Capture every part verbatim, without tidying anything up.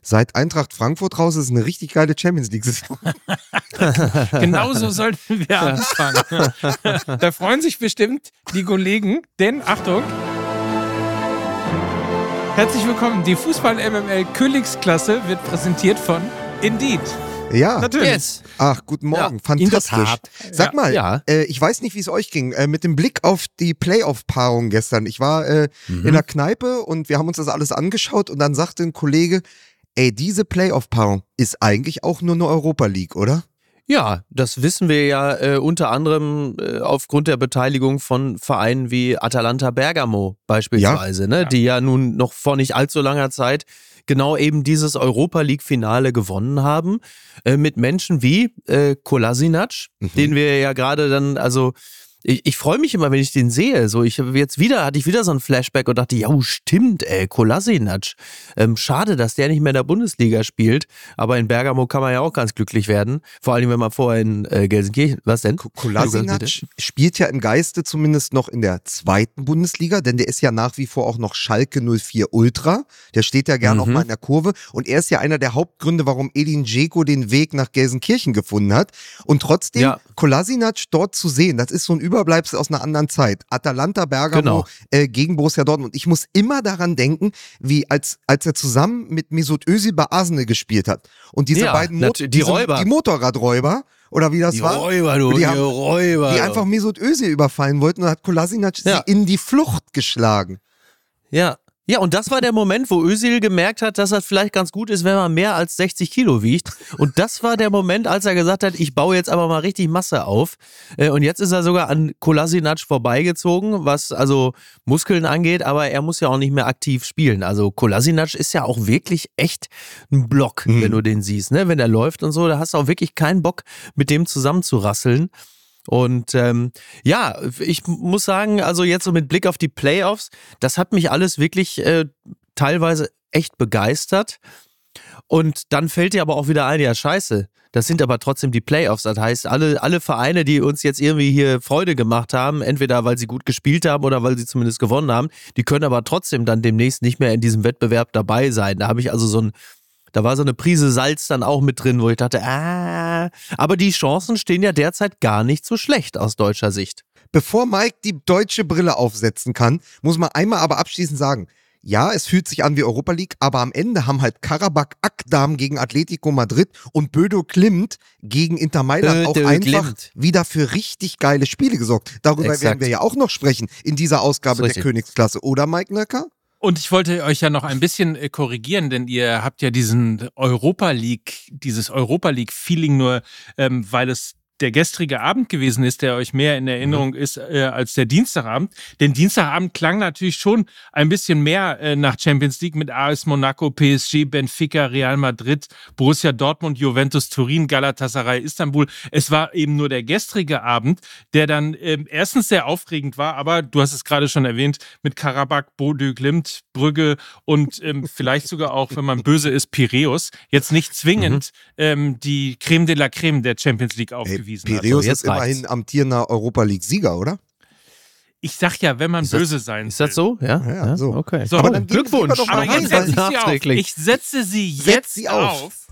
Seit Eintracht Frankfurt raus ist eine richtig geile Champions-League-Saison. Genauso sollten wir anfangen. Da freuen sich bestimmt die Kollegen, denn, Achtung, herzlich willkommen, die Fußball-M M L-Königsklasse wird präsentiert von Indeed. Ja, natürlich. Yes. Ach, guten Morgen, Ja, fantastisch. Sag Ja. mal, Ja. äh, ich weiß nicht, wie es euch ging, äh, mit dem Blick auf die Playoff-Paarung gestern. Ich war äh, Mhm. in der Kneipe und wir haben uns das alles angeschaut und dann sagte ein Kollege, ey, diese Playoff-Paarung ist eigentlich auch nur eine Europa League, oder? Ja, das wissen wir ja äh, unter anderem äh, aufgrund der Beteiligung von Vereinen wie Atalanta Bergamo beispielsweise, ne? Ja. Die ja nun noch vor nicht allzu langer Zeit genau eben dieses Europa-League-Finale gewonnen haben, äh, mit Menschen wie äh, Kolasinac, Mhm. den wir ja gerade dann, also ich, ich freue mich immer, wenn ich den sehe. So, ich habe jetzt wieder, hatte ich wieder so ein Flashback und dachte, ja, stimmt, ey, Kolasinac. Ähm, schade, dass der nicht mehr in der Bundesliga spielt, aber in Bergamo kann man ja auch ganz glücklich werden. Vor allem, wenn man vorher in äh, Gelsenkirchen, was denn? Kolasinac spielt ja im Geiste zumindest noch in der zweiten Bundesliga, denn der ist ja nach wie vor auch noch Schalke null vier Ultra. Der steht ja gerne Mhm. auch mal in der Kurve und er ist ja einer der Hauptgründe, warum Edin Dzeko den Weg nach Gelsenkirchen gefunden hat. Und trotzdem Ja. Kolasinac dort zu sehen, das ist so ein Überbleibsel aus einer anderen Zeit. Atalanta Bergamo Genau. äh, gegen Borussia Dortmund. Ich muss immer daran denken, wie als, als er zusammen mit Mesut Özil bei Arsenal gespielt hat. Und diese Ja, beiden Mo- nat- die diese, Räuber. die Motorradräuber, oder wie das Die war? Räuber, du, Die die, haben- Räuber. die du. einfach Mesut Özil überfallen wollten und hat Kolasinac Ja. sie in die Flucht geschlagen. Ja. Ja, und das war der Moment, wo Özil gemerkt hat, dass das vielleicht ganz gut ist, wenn man mehr als sechzig Kilo wiegt. Und das war der Moment, als er gesagt hat, ich baue jetzt aber mal richtig Masse auf. Äh, Und jetzt ist er sogar an Kolasinac vorbeigezogen, was also Muskeln angeht, aber er muss ja auch nicht mehr aktiv spielen. Also Kolasinac ist ja auch wirklich echt ein Block, Mhm. wenn du den siehst, ne? Wenn er läuft und so, da hast du auch wirklich keinen Bock, mit dem zusammenzurasseln. Und ähm, ja, ich muss sagen, also jetzt so mit Blick auf die Playoffs, das hat mich alles wirklich äh, teilweise echt begeistert. Und dann fällt dir aber auch wieder ein, ja scheiße, das sind aber trotzdem die Playoffs. Das heißt, alle, alle Vereine, die uns jetzt irgendwie hier Freude gemacht haben, entweder weil sie gut gespielt haben oder weil sie zumindest gewonnen haben, die können aber trotzdem dann demnächst nicht mehr in diesem Wettbewerb dabei sein. Da habe ich also so ein Da war so eine Prise Salz dann auch mit drin, wo ich dachte, ah, aber die Chancen stehen ja derzeit gar nicht so schlecht aus deutscher Sicht. Bevor Mike die deutsche Brille aufsetzen kann, muss man einmal aber abschließend sagen, ja, es fühlt sich an wie Europa League, aber am Ende haben halt Karabakh Akdam gegen Atletico Madrid und Bödo Klimt gegen Inter Mailand auch Bödo einfach Klimt. wieder für richtig geile Spiele gesorgt. Darüber Exakt. werden wir ja auch noch sprechen in dieser Ausgabe Ist der richtig. Königsklasse, oder Mike Nöcker? Und ich wollte euch ja noch ein bisschen äh, korrigieren, denn ihr habt ja diesen Europa League, dieses Europa League-Feeling nur, ähm, weil es der gestrige Abend gewesen ist, der euch mehr in Erinnerung ist äh, als der Dienstagabend. Denn Dienstagabend klang natürlich schon ein bisschen mehr äh, nach Champions League mit A S Monaco, P S G, Benfica, Real Madrid, Borussia Dortmund, Juventus Turin, Galatasaray, Istanbul. Es war eben nur der gestrige Abend, der dann ähm, erstens sehr aufregend war, aber du hast es gerade schon erwähnt, mit Karabakh, Bodø Glimt, Brügge und ähm, vielleicht sogar auch, wenn man böse ist, Piräus. Jetzt nicht zwingend ähm, die Creme de la Creme der Champions League aufgewiesen. Hey, Piräus jetzt ist immerhin reicht's. amtierender Europa League-Sieger, oder? Ich sag ja, wenn man Ist das- böse sein Ist das will. so? Ja, Ja, ja, so. Okay. So, Aber oh, dann gehen wir Glückwunsch. doch mal Aber rein, jetzt weil- setze ich sie auf. nachträglich. Ich setze sie Setz jetzt sie auf. auf.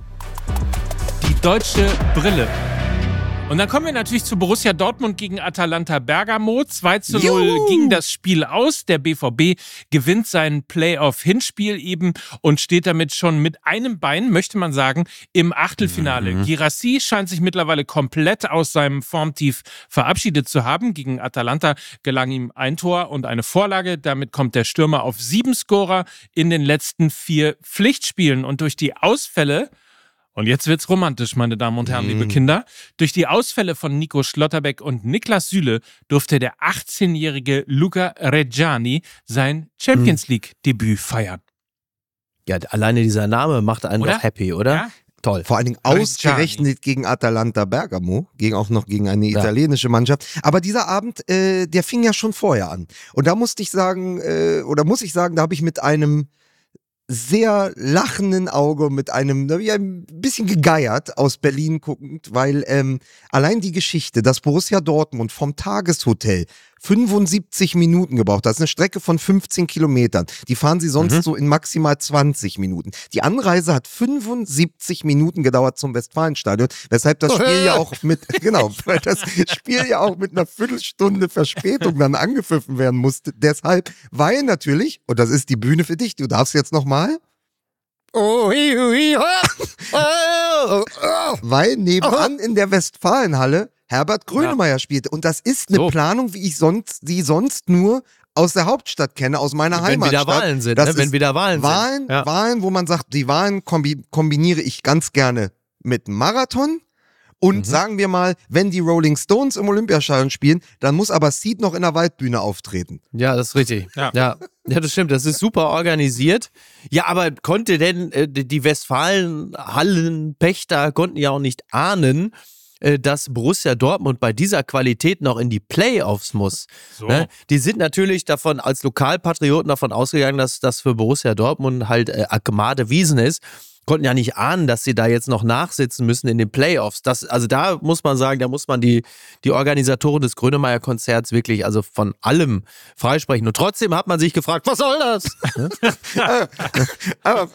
Die deutsche Brille. Und dann kommen wir natürlich zu Borussia Dortmund gegen Atalanta Bergamo. zwei zu null Juhu. ging das Spiel aus. Der B V B gewinnt sein Playoff-Hinspiel eben und steht damit schon mit einem Bein, möchte man sagen, im Achtelfinale. Mhm. Girassi scheint sich mittlerweile komplett aus seinem Formtief verabschiedet zu haben. Gegen Atalanta gelang ihm ein Tor und eine Vorlage. Damit kommt der Stürmer auf sieben Scorer in den letzten vier Pflichtspielen. Und durch die Ausfälle, und jetzt wird's romantisch, meine Damen und Herren, Mm. liebe Kinder. Durch die Ausfälle von Nico Schlotterbeck und Niklas Süle durfte der achtzehnjährige Luca Reggiani sein Champions League-Debüt feiern. Ja, alleine dieser Name macht einen Oder? doch happy, oder? Ja? Toll. Vor allen Dingen Reggiani. ausgerechnet gegen Atalanta Bergamo, gegen auch noch gegen eine italienische Mannschaft. Aber dieser Abend, äh, der fing ja schon vorher an. Und da musste ich sagen, äh, oder muss ich sagen, da habe ich mit einem sehr lachenden Auge, mit einem, da hab ich ein bisschen gegeiert aus Berlin guckend, weil ähm, allein die Geschichte, dass Borussia Dortmund vom Tageshotel fünfundsiebzig Minuten gebraucht. Das ist eine Strecke von fünfzehn Kilometern. Die fahren sie sonst Mhm. so in maximal zwanzig Minuten. Die Anreise hat fünfundsiebzig Minuten gedauert zum Westfalenstadion, weshalb das Spiel ja auch mit, genau, weil das Spiel ja auch mit einer Viertelstunde Verspätung dann angepfiffen werden musste. Deshalb, weil natürlich, und das ist die Bühne für dich, du darfst jetzt nochmal, Oh, hi, hi, ha. Oh, oh. weil nebenan in der Westfalenhalle Herbert Grönemeyer spielte. Und das ist eine So. Planung, wie ich sonst, die sonst nur aus der Hauptstadt kenne, aus meiner Wenn Heimatstadt. wieder Wahlen sind, Das ne? Wenn ist wieder Wahlen, Wahlen, sind. Ja. Wahlen, wo man sagt, die Wahlen kombi kombiniere ich ganz gerne mit Marathon. Und Mhm. sagen wir mal, wenn die Rolling Stones im Olympiastadion spielen, dann muss aber Seed noch in der Waldbühne auftreten. Ja, das ist richtig. Ja. Ja. ja, das stimmt. Das ist super organisiert. Ja, aber konnte denn äh, die Westfalen-Hallenpächter konnten ja auch nicht ahnen, äh, dass Borussia Dortmund bei dieser Qualität noch in die Playoffs muss. So. Ne? Die sind natürlich davon als Lokalpatrioten davon ausgegangen, dass das für Borussia Dortmund halt äh, Akmade Wiesen ist. Konnten ja nicht ahnen, dass sie da jetzt noch nachsitzen müssen in den Playoffs. Das, also da muss man sagen, da muss man die, die Organisatoren des Grönemeyer-Konzerts wirklich also von allem freisprechen. Und trotzdem hat man sich gefragt, was soll das? Aber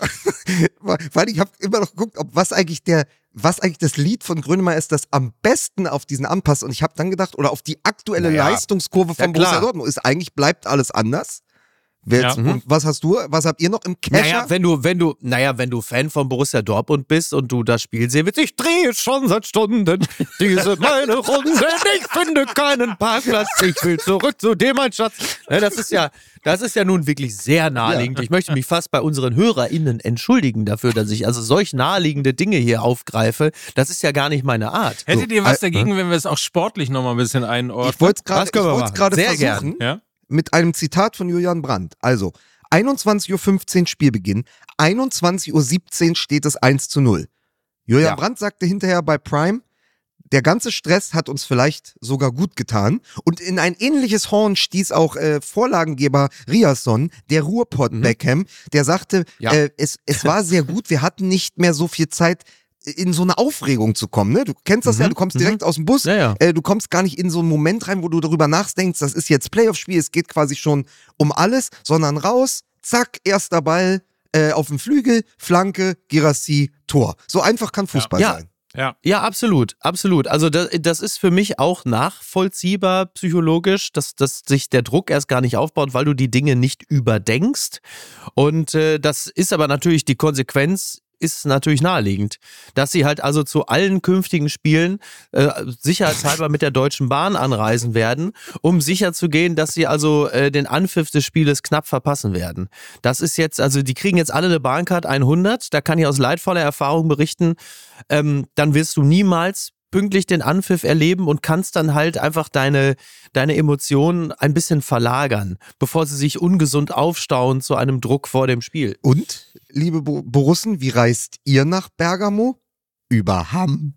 weil ich habe immer noch geguckt, ob was eigentlich der, was eigentlich das Lied von Grönemeyer ist, das am besten auf diesen anpasst. Und ich habe dann gedacht, oder auf die aktuelle Naja. Leistungskurve von Ja, Borussia klar. Dortmund ist eigentlich bleibt alles anders. Wer Ja. jetzt, und was hast du? Was habt ihr noch im Kescher? Naja, wenn du, wenn du, naja, wenn du Fan von Borussia Dortmund bist und du das Spiel sehen willst, ich drehe schon seit Stunden diese meine Runde, ich finde keinen Parkplatz, ich will zurück zu dir, mein Schatz. Ja, das ist ja, das ist ja nun wirklich sehr naheliegend. Ich möchte mich fast bei unseren HörerInnen entschuldigen dafür, dass ich also solch naheliegende Dinge hier aufgreife. Das ist ja gar nicht meine Art. Hättet ihr äh, was dagegen, wenn wir es auch sportlich nochmal ein bisschen einordnen? ich wollte es gerade Das können wir ich wollt's machen. gerade Sehr versuchen. Ja? Mit einem Zitat von Julian Brandt. Also, einundzwanzig Uhr fünfzehn Spielbeginn, einundzwanzig Uhr siebzehn steht es eins zu null. Julian Ja. Brandt sagte hinterher bei Prime, der ganze Stress hat uns vielleicht sogar gut getan. Und in ein ähnliches Horn stieß auch äh, Vorlagengeber Riasson, der Ruhrpott-Beckham, der sagte, Ja. äh, es, es war sehr gut, wir hatten nicht mehr so viel Zeit, in so eine Aufregung zu kommen. Ne? Du kennst das Mhm. ja, du kommst direkt aus dem Bus, Ja, ja. äh, du kommst gar nicht in so einen Moment rein, wo du darüber nachdenkst, das ist jetzt Playoff-Spiel, es geht quasi schon um alles, sondern raus, zack, erster Ball äh, auf dem Flügel, Flanke, Girassi, Tor. So einfach kann Fußball Ja. sein. Ja. Ja, absolut, absolut. Also das, das ist für mich auch nachvollziehbar psychologisch, dass, dass sich der Druck erst gar nicht aufbaut, weil du die Dinge nicht überdenkst. Und äh, das ist aber natürlich die Konsequenz, ist natürlich naheliegend, dass sie halt also zu allen künftigen Spielen äh, sicherheitshalber mit der Deutschen Bahn anreisen werden, um sicherzugehen, dass sie also äh, den Anpfiff des Spieles knapp verpassen werden. Das ist jetzt, also die kriegen jetzt alle eine Bahncard hundert, da kann ich aus leidvoller Erfahrung berichten, ähm, dann wirst du niemals pünktlich den Anpfiff erleben und kannst dann halt einfach deine, deine Emotionen ein bisschen verlagern, bevor sie sich ungesund aufstauen zu einem Druck vor dem Spiel. Und, liebe Bo Borussen, wie reist ihr nach Bergamo? Über Hamm.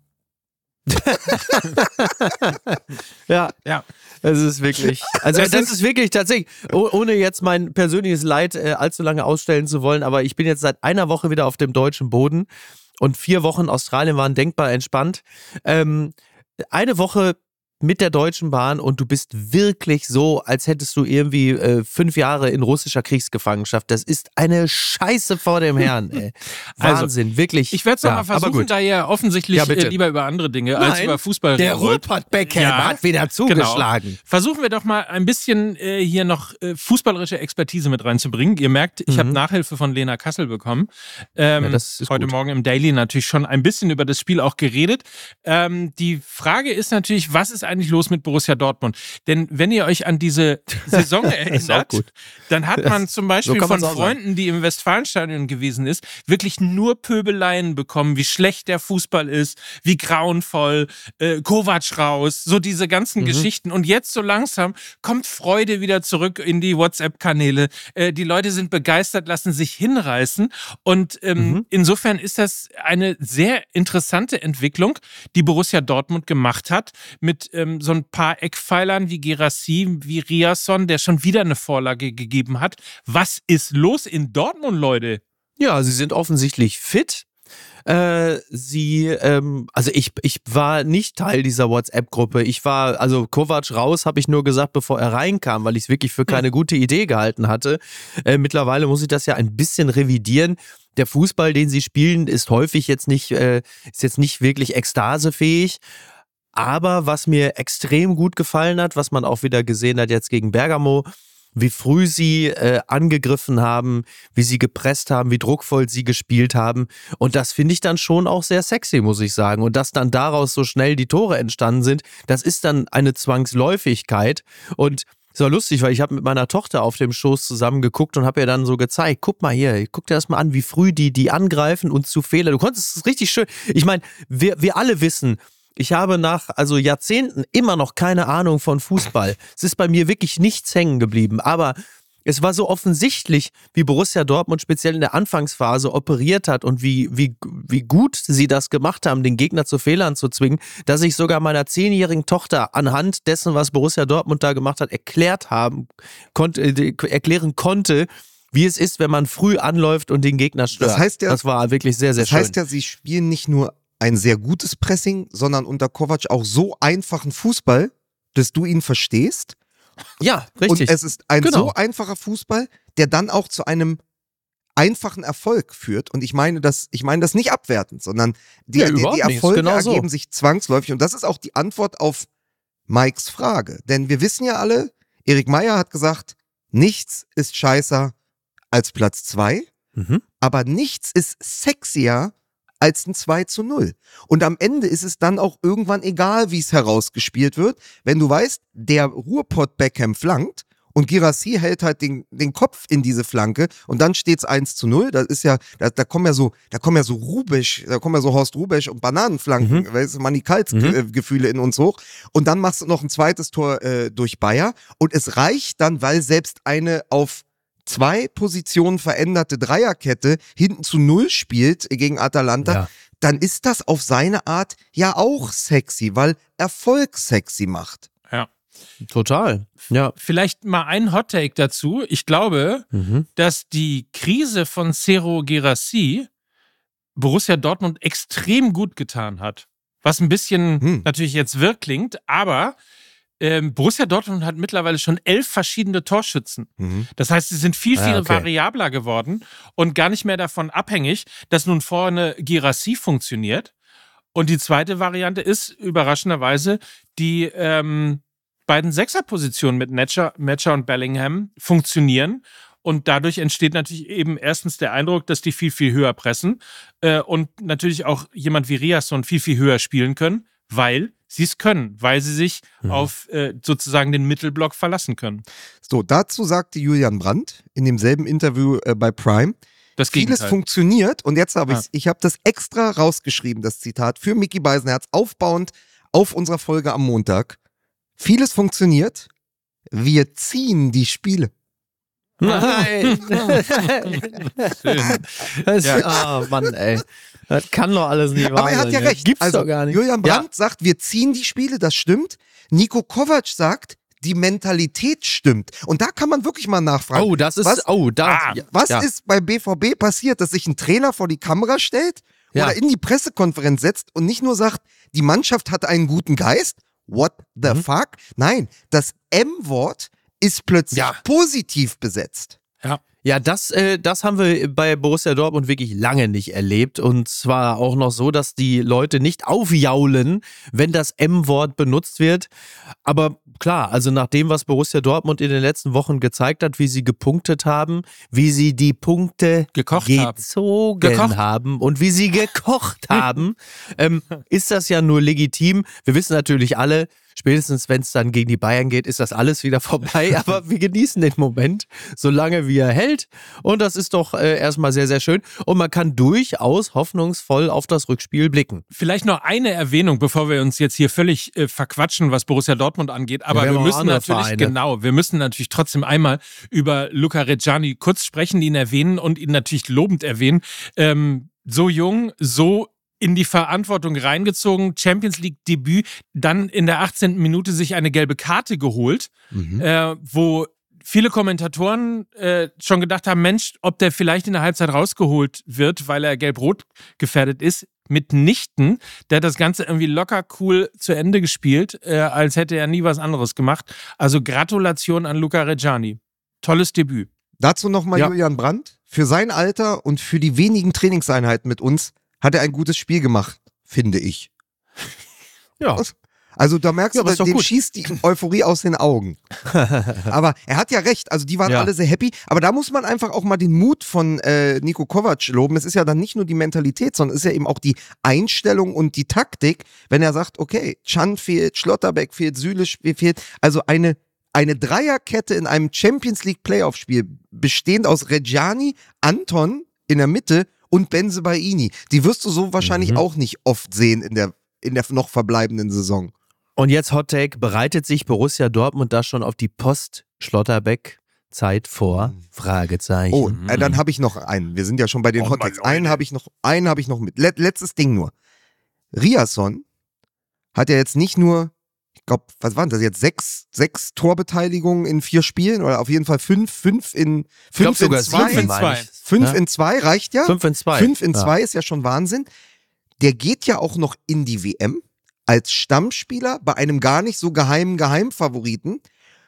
Ja, Ja. das ist wirklich, also Das das, sind- ist wirklich tatsächlich, oh, ohne jetzt mein persönliches Leid äh, allzu lange ausstellen zu wollen, aber ich bin jetzt seit einer Woche wieder auf dem deutschen Boden und vier Wochen Australien waren denkbar entspannt. Ähm, eine Woche mit der Deutschen Bahn und du bist wirklich so, als hättest du irgendwie äh, fünf Jahre in russischer Kriegsgefangenschaft. Das ist eine Scheiße vor dem Herrn, ey. Also, Wahnsinn, wirklich. Ich werde es ja, nochmal aber versuchen, gut. da ihr offensichtlich Ja, bitte. äh, lieber über andere Dinge als Nein, über Fußball Der reden wollt. Ruhrpott-Beckham Ja, hat wieder zugeschlagen. Genau. Versuchen wir doch mal ein bisschen äh, hier noch äh, fußballerische Expertise mit reinzubringen. Ihr merkt, ich Mhm. habe Nachhilfe von Lena Kassel bekommen. Ähm, Ja, das ist heute gut. Morgen im Daily natürlich schon ein bisschen über das Spiel auch geredet. Ähm, die Frage ist natürlich, was ist eigentlich los mit Borussia Dortmund? Denn wenn ihr euch an diese Saison Ist auch erinnert, gut. dann hat man zum Beispiel so kann von man's auch Freunden, die im Westfalenstadion gewesen ist, wirklich nur Pöbeleien bekommen, wie schlecht der Fußball ist, wie grauenvoll, äh, Kovac raus, so diese ganzen Mhm. Geschichten. Und jetzt so langsam kommt Freude wieder zurück in die WhatsApp-Kanäle. Äh, die Leute sind begeistert, lassen sich hinreißen. Und ähm, Mhm. insofern ist das eine sehr interessante Entwicklung, die Borussia Dortmund gemacht hat, mit ähm, so ein paar Eckpfeilern wie Girassi, wie Riasson, der schon wieder eine Vorlage gegeben hat. Was ist los in Dortmund, Leute? Ja, sie sind offensichtlich fit. Äh, sie, ähm, also ich, ich war nicht Teil dieser WhatsApp-Gruppe. Ich war, also Kovac raus, habe ich nur gesagt, bevor er reinkam, weil ich es wirklich für keine gute Idee gehalten hatte. Äh, mittlerweile muss ich das ja ein bisschen revidieren. Der Fußball, den sie spielen, ist häufig jetzt nicht, äh, ist jetzt nicht wirklich ekstasefähig. Aber was mir extrem gut gefallen hat, was man auch wieder gesehen hat jetzt gegen Bergamo, wie früh sie äh, angegriffen haben, wie sie gepresst haben, wie druckvoll sie gespielt haben. Und das finde ich dann schon auch sehr sexy, muss ich sagen. Und dass dann daraus so schnell die Tore entstanden sind, das ist dann eine Zwangsläufigkeit. Und es war lustig, weil ich habe mit meiner Tochter auf dem Schoß zusammen geguckt und habe ihr dann so gezeigt, guck mal hier, guck dir das mal an, wie früh die, die angreifen und zu Fehler. Du konntest es richtig schön. Ich meine, wir, wir alle wissen, ich habe nach also Jahrzehnten immer noch keine Ahnung von Fußball. Es ist bei mir wirklich nichts hängen geblieben. Aber es war so offensichtlich, wie Borussia Dortmund speziell in der Anfangsphase operiert hat und wie, wie, wie gut sie das gemacht haben, den Gegner zu Fehlern zu zwingen, dass ich sogar meiner zehnjährigen Tochter anhand dessen, was Borussia Dortmund da gemacht hat, erklärt haben, konnte, erklären konnte, wie es ist, wenn man früh anläuft und den Gegner stört. Das heißt ja, das war wirklich sehr, sehr das schön. Das heißt ja, sie spielen nicht nur ein sehr gutes Pressing, sondern unter Kovac auch so einfachen Fußball, dass du ihn verstehst. Ja, richtig. Und es ist ein genau. so einfacher Fußball, der dann auch zu einem einfachen Erfolg führt. Und ich meine das, ich meine das nicht abwertend, sondern die, ja, die, die Erfolge genau so. ergeben sich zwangsläufig. Und das ist auch die Antwort auf Mikes Frage. Denn wir wissen ja alle, Erik Meyer hat gesagt, nichts ist scheißer als Platz zwei, mhm. aber nichts ist sexier als ein zwei zu null. Und am Ende ist es dann auch irgendwann egal, wie es herausgespielt wird. Wenn du weißt, der Ruhrpott Beckham flankt und Guirassy hält halt den, den Kopf in diese Flanke und dann steht es eins zu null. Das ist ja, da, da kommen ja so, da kommen ja so Rubisch, da kommen ja so Horst Rubisch und Bananenflanken, mhm. weißt du, Manikalsgefühle mhm. in uns hoch. Und dann machst du noch ein zweites Tor äh, durch Bayer und es reicht dann, weil selbst eine auf zwei Positionen veränderte Dreierkette hinten zu null spielt gegen Atalanta, ja. dann ist das auf seine Art ja auch sexy, weil Erfolg sexy macht. Ja. Total. Ja. Vielleicht mal ein Hot-Take dazu. Ich glaube, mhm. dass die Krise von Serhou Guirassy Borussia Dortmund extrem gut getan hat. Was ein bisschen hm. natürlich jetzt wirr klingt, aber Ähm, Borussia Dortmund hat mittlerweile schon elf verschiedene Torschützen. Mhm. Das heißt, sie sind viel, viel ah, okay. variabler geworden und gar nicht mehr davon abhängig, dass nun vorne Guirassy funktioniert. Und die zweite Variante ist, überraschenderweise, die ähm, beiden Sechserpositionen mit Metscher, Metscher und Bellingham funktionieren. Und dadurch entsteht natürlich eben erstens der Eindruck, dass die viel, viel höher pressen äh, und natürlich auch jemand wie Riasson viel, viel höher spielen können, weil sie es können, weil sie sich mhm. auf äh, sozusagen den Mittelblock verlassen können. So, dazu sagte Julian Brandt in demselben Interview äh, bei Prime, das vieles Gegenteil. funktioniert und jetzt habe ah. ich ich habe das extra rausgeschrieben, das Zitat, für Micky Beisenherz, aufbauend auf unserer Folge am Montag. Vieles funktioniert, wir ziehen die Spiele. Nein! Schön. Das, ja. Oh Mann, ey. Das kann doch alles nicht wahr sein. Aber er hat ja recht. Gibt's also, doch gar nicht. Julian Brandt ja. sagt, wir ziehen die Spiele, das stimmt. Nico Kovac sagt, die Mentalität stimmt. Und da kann man wirklich mal nachfragen. Oh, das ist, was, oh, da. ah, was ja. ist beim B V B passiert, dass sich ein Trainer vor die Kamera stellt ja. oder in die Pressekonferenz setzt und nicht nur sagt, die Mannschaft hat einen guten Geist? What the mhm. fuck? Nein, das M-Wort ist plötzlich ja. positiv besetzt. Ja. Ja, das, äh, das haben wir bei Borussia Dortmund wirklich lange nicht erlebt. Und zwar auch noch so, dass die Leute nicht aufjaulen, wenn das M-Wort benutzt wird. Aber klar, also nach dem, was Borussia Dortmund in den letzten Wochen gezeigt hat, wie sie gepunktet haben, wie sie die Punkte gekocht gezogen haben, gekocht. haben und wie sie gekocht haben, ähm, ist das ja nur legitim. Wir wissen natürlich alle, spätestens wenn es dann gegen die Bayern geht, ist das alles wieder vorbei. Aber wir genießen den Moment, solange wie er hält. Und das ist doch äh, erstmal sehr, sehr schön. Und man kann durchaus hoffnungsvoll auf das Rückspiel blicken. Vielleicht noch eine Erwähnung, bevor wir uns jetzt hier völlig äh, verquatschen, was Borussia Dortmund angeht. Aber ja, wir, wir müssen natürlich, Vereine. genau, wir müssen natürlich trotzdem einmal über Luca Reggiani kurz sprechen, ihn erwähnen und ihn natürlich lobend erwähnen. Ähm, so jung, so in die Verantwortung reingezogen, Champions League Debüt, dann in der achtzehnten Minute sich eine gelbe Karte geholt, mhm. äh, wo viele Kommentatoren äh, schon gedacht haben, Mensch, ob der vielleicht in der Halbzeit rausgeholt wird, weil er gelb-rot gefährdet ist. Mitnichten. Der hat das Ganze irgendwie locker cool zu Ende gespielt, äh, als hätte er nie was anderes gemacht. Also Gratulation an Luca Reggiani. Tolles Debüt. Dazu nochmal Ja. Julian Brandt. Für sein Alter und für die wenigen Trainingseinheiten mit uns hat er ein gutes Spiel gemacht, finde ich. Ja. Also da merkst Ja, du, aber ist doch dem gut. schießt die Euphorie aus den Augen. Aber er hat ja recht, also die waren Ja. alle sehr happy. Aber da muss man einfach auch mal den Mut von äh, Niko Kovac loben. Es ist ja dann nicht nur die Mentalität, sondern es ist ja eben auch die Einstellung und die Taktik, wenn er sagt, okay, Can fehlt, Schlotterbeck fehlt, Süle fehlt. Also eine, eine Dreierkette in einem Champions League Playoff-Spiel, bestehend aus Reggiani, Anton in der Mitte und Bensebaini. Die wirst du so wahrscheinlich Mhm. auch nicht oft sehen in der, in der noch verbleibenden Saison. Und jetzt Hot Take, bereitet sich Borussia Dortmund da schon auf die Post-Schlotterbeck-Zeit vor? Fragezeichen. Oh, äh, dann habe ich noch einen. Wir sind ja schon bei den Oh, Hot Mann, Takes. Leute. Einen habe ich noch, einen habe ich noch mit. Let, letztes Ding nur. Riasson hat ja jetzt nicht nur, ich glaube, was waren das jetzt? Sechs, sechs Torbeteiligungen in vier Spielen oder auf jeden Fall fünf, fünf in Ich glaub fünf in sogar zwei. sieben, zwei. meine ich. Fünf Ja? in zwei reicht ja. Fünf in zwei. Fünf in Ja. zwei ist ja schon Wahnsinn. Der geht ja auch noch in die W M als Stammspieler bei einem gar nicht so geheimen Geheimfavoriten.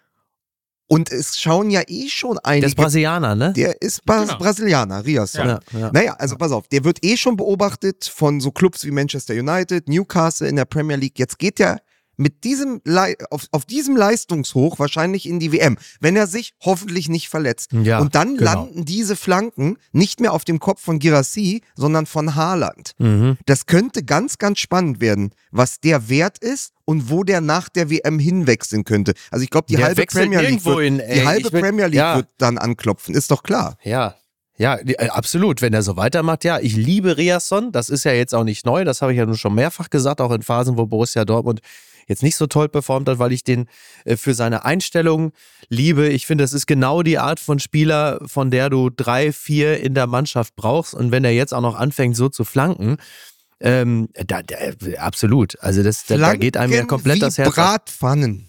Und es schauen ja eh schon Der einige. ist Brasilianer, ne? Der ist Bra Genau. Brasilianer, Riasson. Ja, ja. Naja, also pass auf, der wird eh schon beobachtet von so Clubs wie Manchester United, Newcastle in der Premier League. Jetzt geht er mit diesem Le auf, auf diesem Leistungshoch wahrscheinlich in die W M, wenn er sich hoffentlich nicht verletzt. Ja, Und dann genau. landen diese Flanken nicht mehr auf dem Kopf von Guirassy, sondern von Haaland. Mhm. Das könnte ganz, ganz spannend werden, was der Wert ist und wo der nach der W M hinwechseln könnte. Also ich glaube, die Der halbe wechselt Premier League, nirgendwo wird, hin, ey. die halbe Ich will- Premier League ja. wird dann anklopfen, ist doch klar. Ja. Ja, die- äh, absolut. Wenn er so weitermacht, ja. Ich liebe Riasson. Das ist ja jetzt auch nicht neu. Das habe ich ja nun schon mehrfach gesagt, auch in Phasen, wo Borussia Dortmund jetzt nicht so toll performt hat, weil ich den äh, für seine Einstellung liebe. Ich finde, das ist genau die Art von Spieler, von der du drei, vier in der Mannschaft brauchst. Und wenn er jetzt auch noch anfängt, so zu flanken, ähm, da, da, absolut. Also das, da, da geht einem ja Flanken komplett wie das Herz auf. Bratpfannen.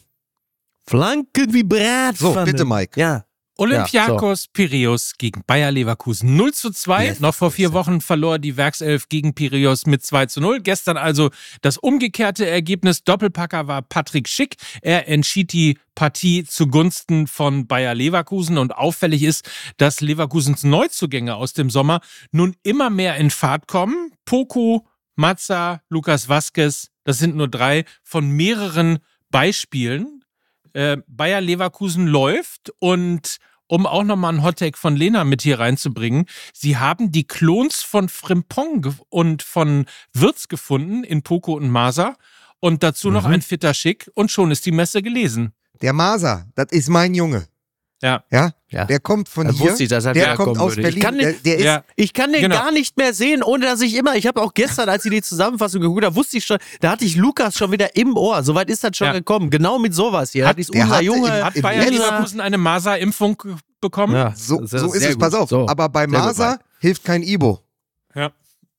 Flanken wie Bratpfanne. So, bitte, Mike. Ja. Olympiakos Piräus gegen Bayer Leverkusen null zu zwei. Ja, Noch vor vier Wochen verlor die Werkself gegen Piräus mit zwei zu null. Gestern also das umgekehrte Ergebnis. Doppelpacker war Patrick Schick. Er entschied die Partie zugunsten von Bayer Leverkusen. Und auffällig ist, dass Leverkusens Neuzugänge aus dem Sommer nun immer mehr in Fahrt kommen. Poku, Mazza, Lucas Vazquez, das sind nur drei von mehreren Beispielen. Äh, Bayer Leverkusen läuft und um auch nochmal einen Hottake von Lena mit hier reinzubringen, sie haben die Klons von Frimpong ge- und von Wirtz gefunden in Poco und Masa und dazu noch Mhm. ein fitter Schick und schon ist die Messe gelesen. Der Maser, das ist mein Junge. Ja. Ja, Ja. der kommt von Das hier. wusste ich, dass er der wieder kommt kommen aus würde. Ich Berlin. kann der, nicht- der ist, Ja. Ich kann den Genau. gar nicht mehr sehen, ohne dass ich immer, ich habe auch gestern, als ich die Zusammenfassung geguckt habe, wusste ich schon, da hatte ich Lukas schon wieder im Ohr. Soweit ist das schon Ja. gekommen. Genau mit sowas hier. Hat- Hat, ist der unser hatte Junge. im- Hat im Bayer letzten- Leverkusen eine Masa-Impfung bekommen? Ja, so, das so ist sehr es, pass gut. auf. So. Aber bei Sehr gut, Maser Mike. hilft kein Ibo. Ja.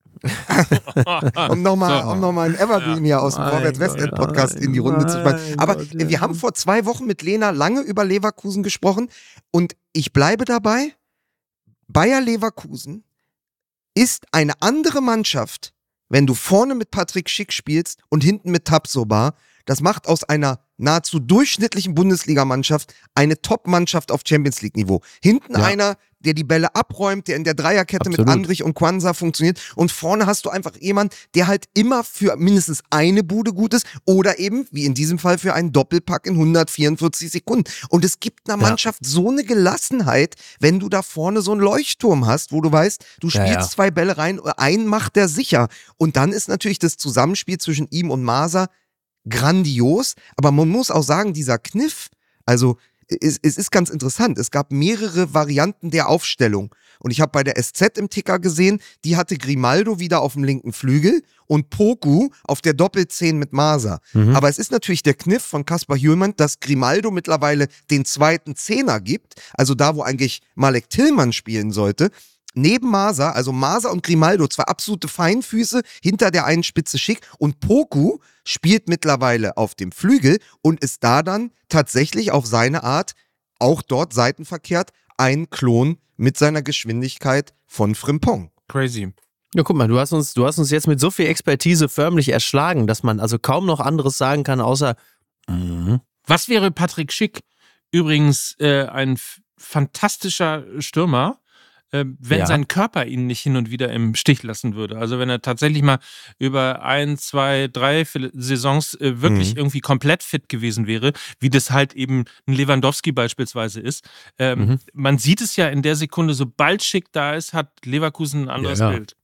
Um nochmal So. um noch mal einen Evergreen hier aus dem Mein Vorwärts-Westend-Podcast Gott, in die Runde zu schmeißen. mein Aber Gott, äh, wir ja. haben vor zwei Wochen mit Lena lange über Leverkusen gesprochen und ich bleibe dabei, Bayer Leverkusen ist eine andere Mannschaft, wenn du vorne mit Patrick Schick spielst und hinten mit Tabsoba. Das macht aus einer nahezu durchschnittlichen Bundesligamannschaft eine Top-Mannschaft auf Champions-League-Niveau. Hinten Ja. einer, der die Bälle abräumt, der in der Dreierkette mit Absolut. Andrich und Kwanza funktioniert und vorne hast du einfach jemanden, der halt immer für mindestens eine Bude gut ist oder eben, wie in diesem Fall, für einen Doppelpack in hundertvierundvierzig Sekunden. Und es gibt einer Ja. Mannschaft so eine Gelassenheit, wenn du da vorne so einen Leuchtturm hast, wo du weißt, du Ja, spielst ja. zwei Bälle rein, einen macht der sicher. Und dann ist natürlich das Zusammenspiel zwischen ihm und Maser grandios, aber man muss auch sagen, dieser Kniff, also es, es ist ganz interessant, es gab mehrere Varianten der Aufstellung und ich habe bei der S Z im Ticker gesehen, die hatte Grimaldo wieder auf dem linken Flügel und Poku auf der Doppelzehn mit Maser. Mhm. Aber es ist natürlich der Kniff von Kaspar Hjulmand, dass Grimaldo mittlerweile den zweiten Zehner gibt, also da, wo eigentlich Malek Tillmann spielen sollte. Neben Maser, also Maser und Grimaldo, zwei absolute Feinfüße, hinter der einen Spitze Schick und Poku spielt mittlerweile auf dem Flügel und ist da dann tatsächlich auf seine Art auch dort seitenverkehrt ein Klon mit seiner Geschwindigkeit von Frimpong. Crazy. Ja, guck mal, du hast uns, du hast uns jetzt mit so viel Expertise förmlich erschlagen, dass man also kaum noch anderes sagen kann, außer mhm. Was wäre Patrick Schick? Übrigens äh, ein f- fantastischer Stürmer, äh, wenn Ja. sein Körper ihn nicht hin und wieder im Stich lassen würde. Also wenn er tatsächlich mal über ein, zwei, drei Saisons äh, wirklich Mhm. irgendwie komplett fit gewesen wäre, wie das halt eben ein Lewandowski beispielsweise ist. Ähm, Mhm. Man sieht es ja in der Sekunde, sobald Schick da ist, hat Leverkusen ein anderes Ja, ja. Bild.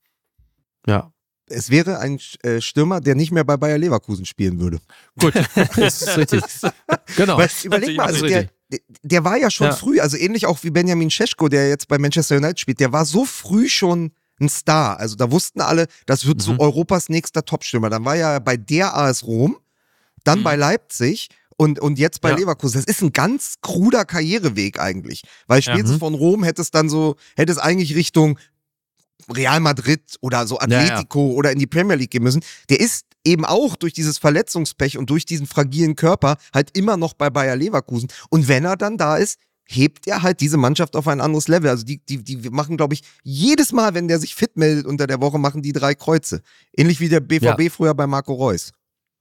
Ja. Es wäre ein äh, Stürmer, der nicht mehr bei Bayer Leverkusen spielen würde. Gut. Das ist richtig. Genau. Weil, überleg mal, also der, der, der war ja schon Ja. früh, also ähnlich auch wie Benjamin Šeško, der jetzt bei Manchester United spielt, der war so früh schon ein Star. Also da wussten alle, das wird so Mhm. Europas nächster Topstürmer. Dann war er bei der A S Rom, dann Mhm. bei Leipzig und, und jetzt bei Ja. Leverkusen. Das ist ein ganz kruder Karriereweg eigentlich. Weil spätestens Mhm. von Rom hätte es dann so, hätte es eigentlich Richtung Real Madrid oder so Atletico Ja, ja. oder in die Premier League gehen müssen. Der ist eben auch durch dieses Verletzungspech und durch diesen fragilen Körper halt immer noch bei Bayer Leverkusen. Und wenn er dann da ist, hebt er halt diese Mannschaft auf ein anderes Level. Also die, die, die machen, glaube ich, jedes Mal, wenn der sich fit meldet unter der Woche, machen die drei Kreuze. Ähnlich wie der B V B Ja. früher bei Marco Reus.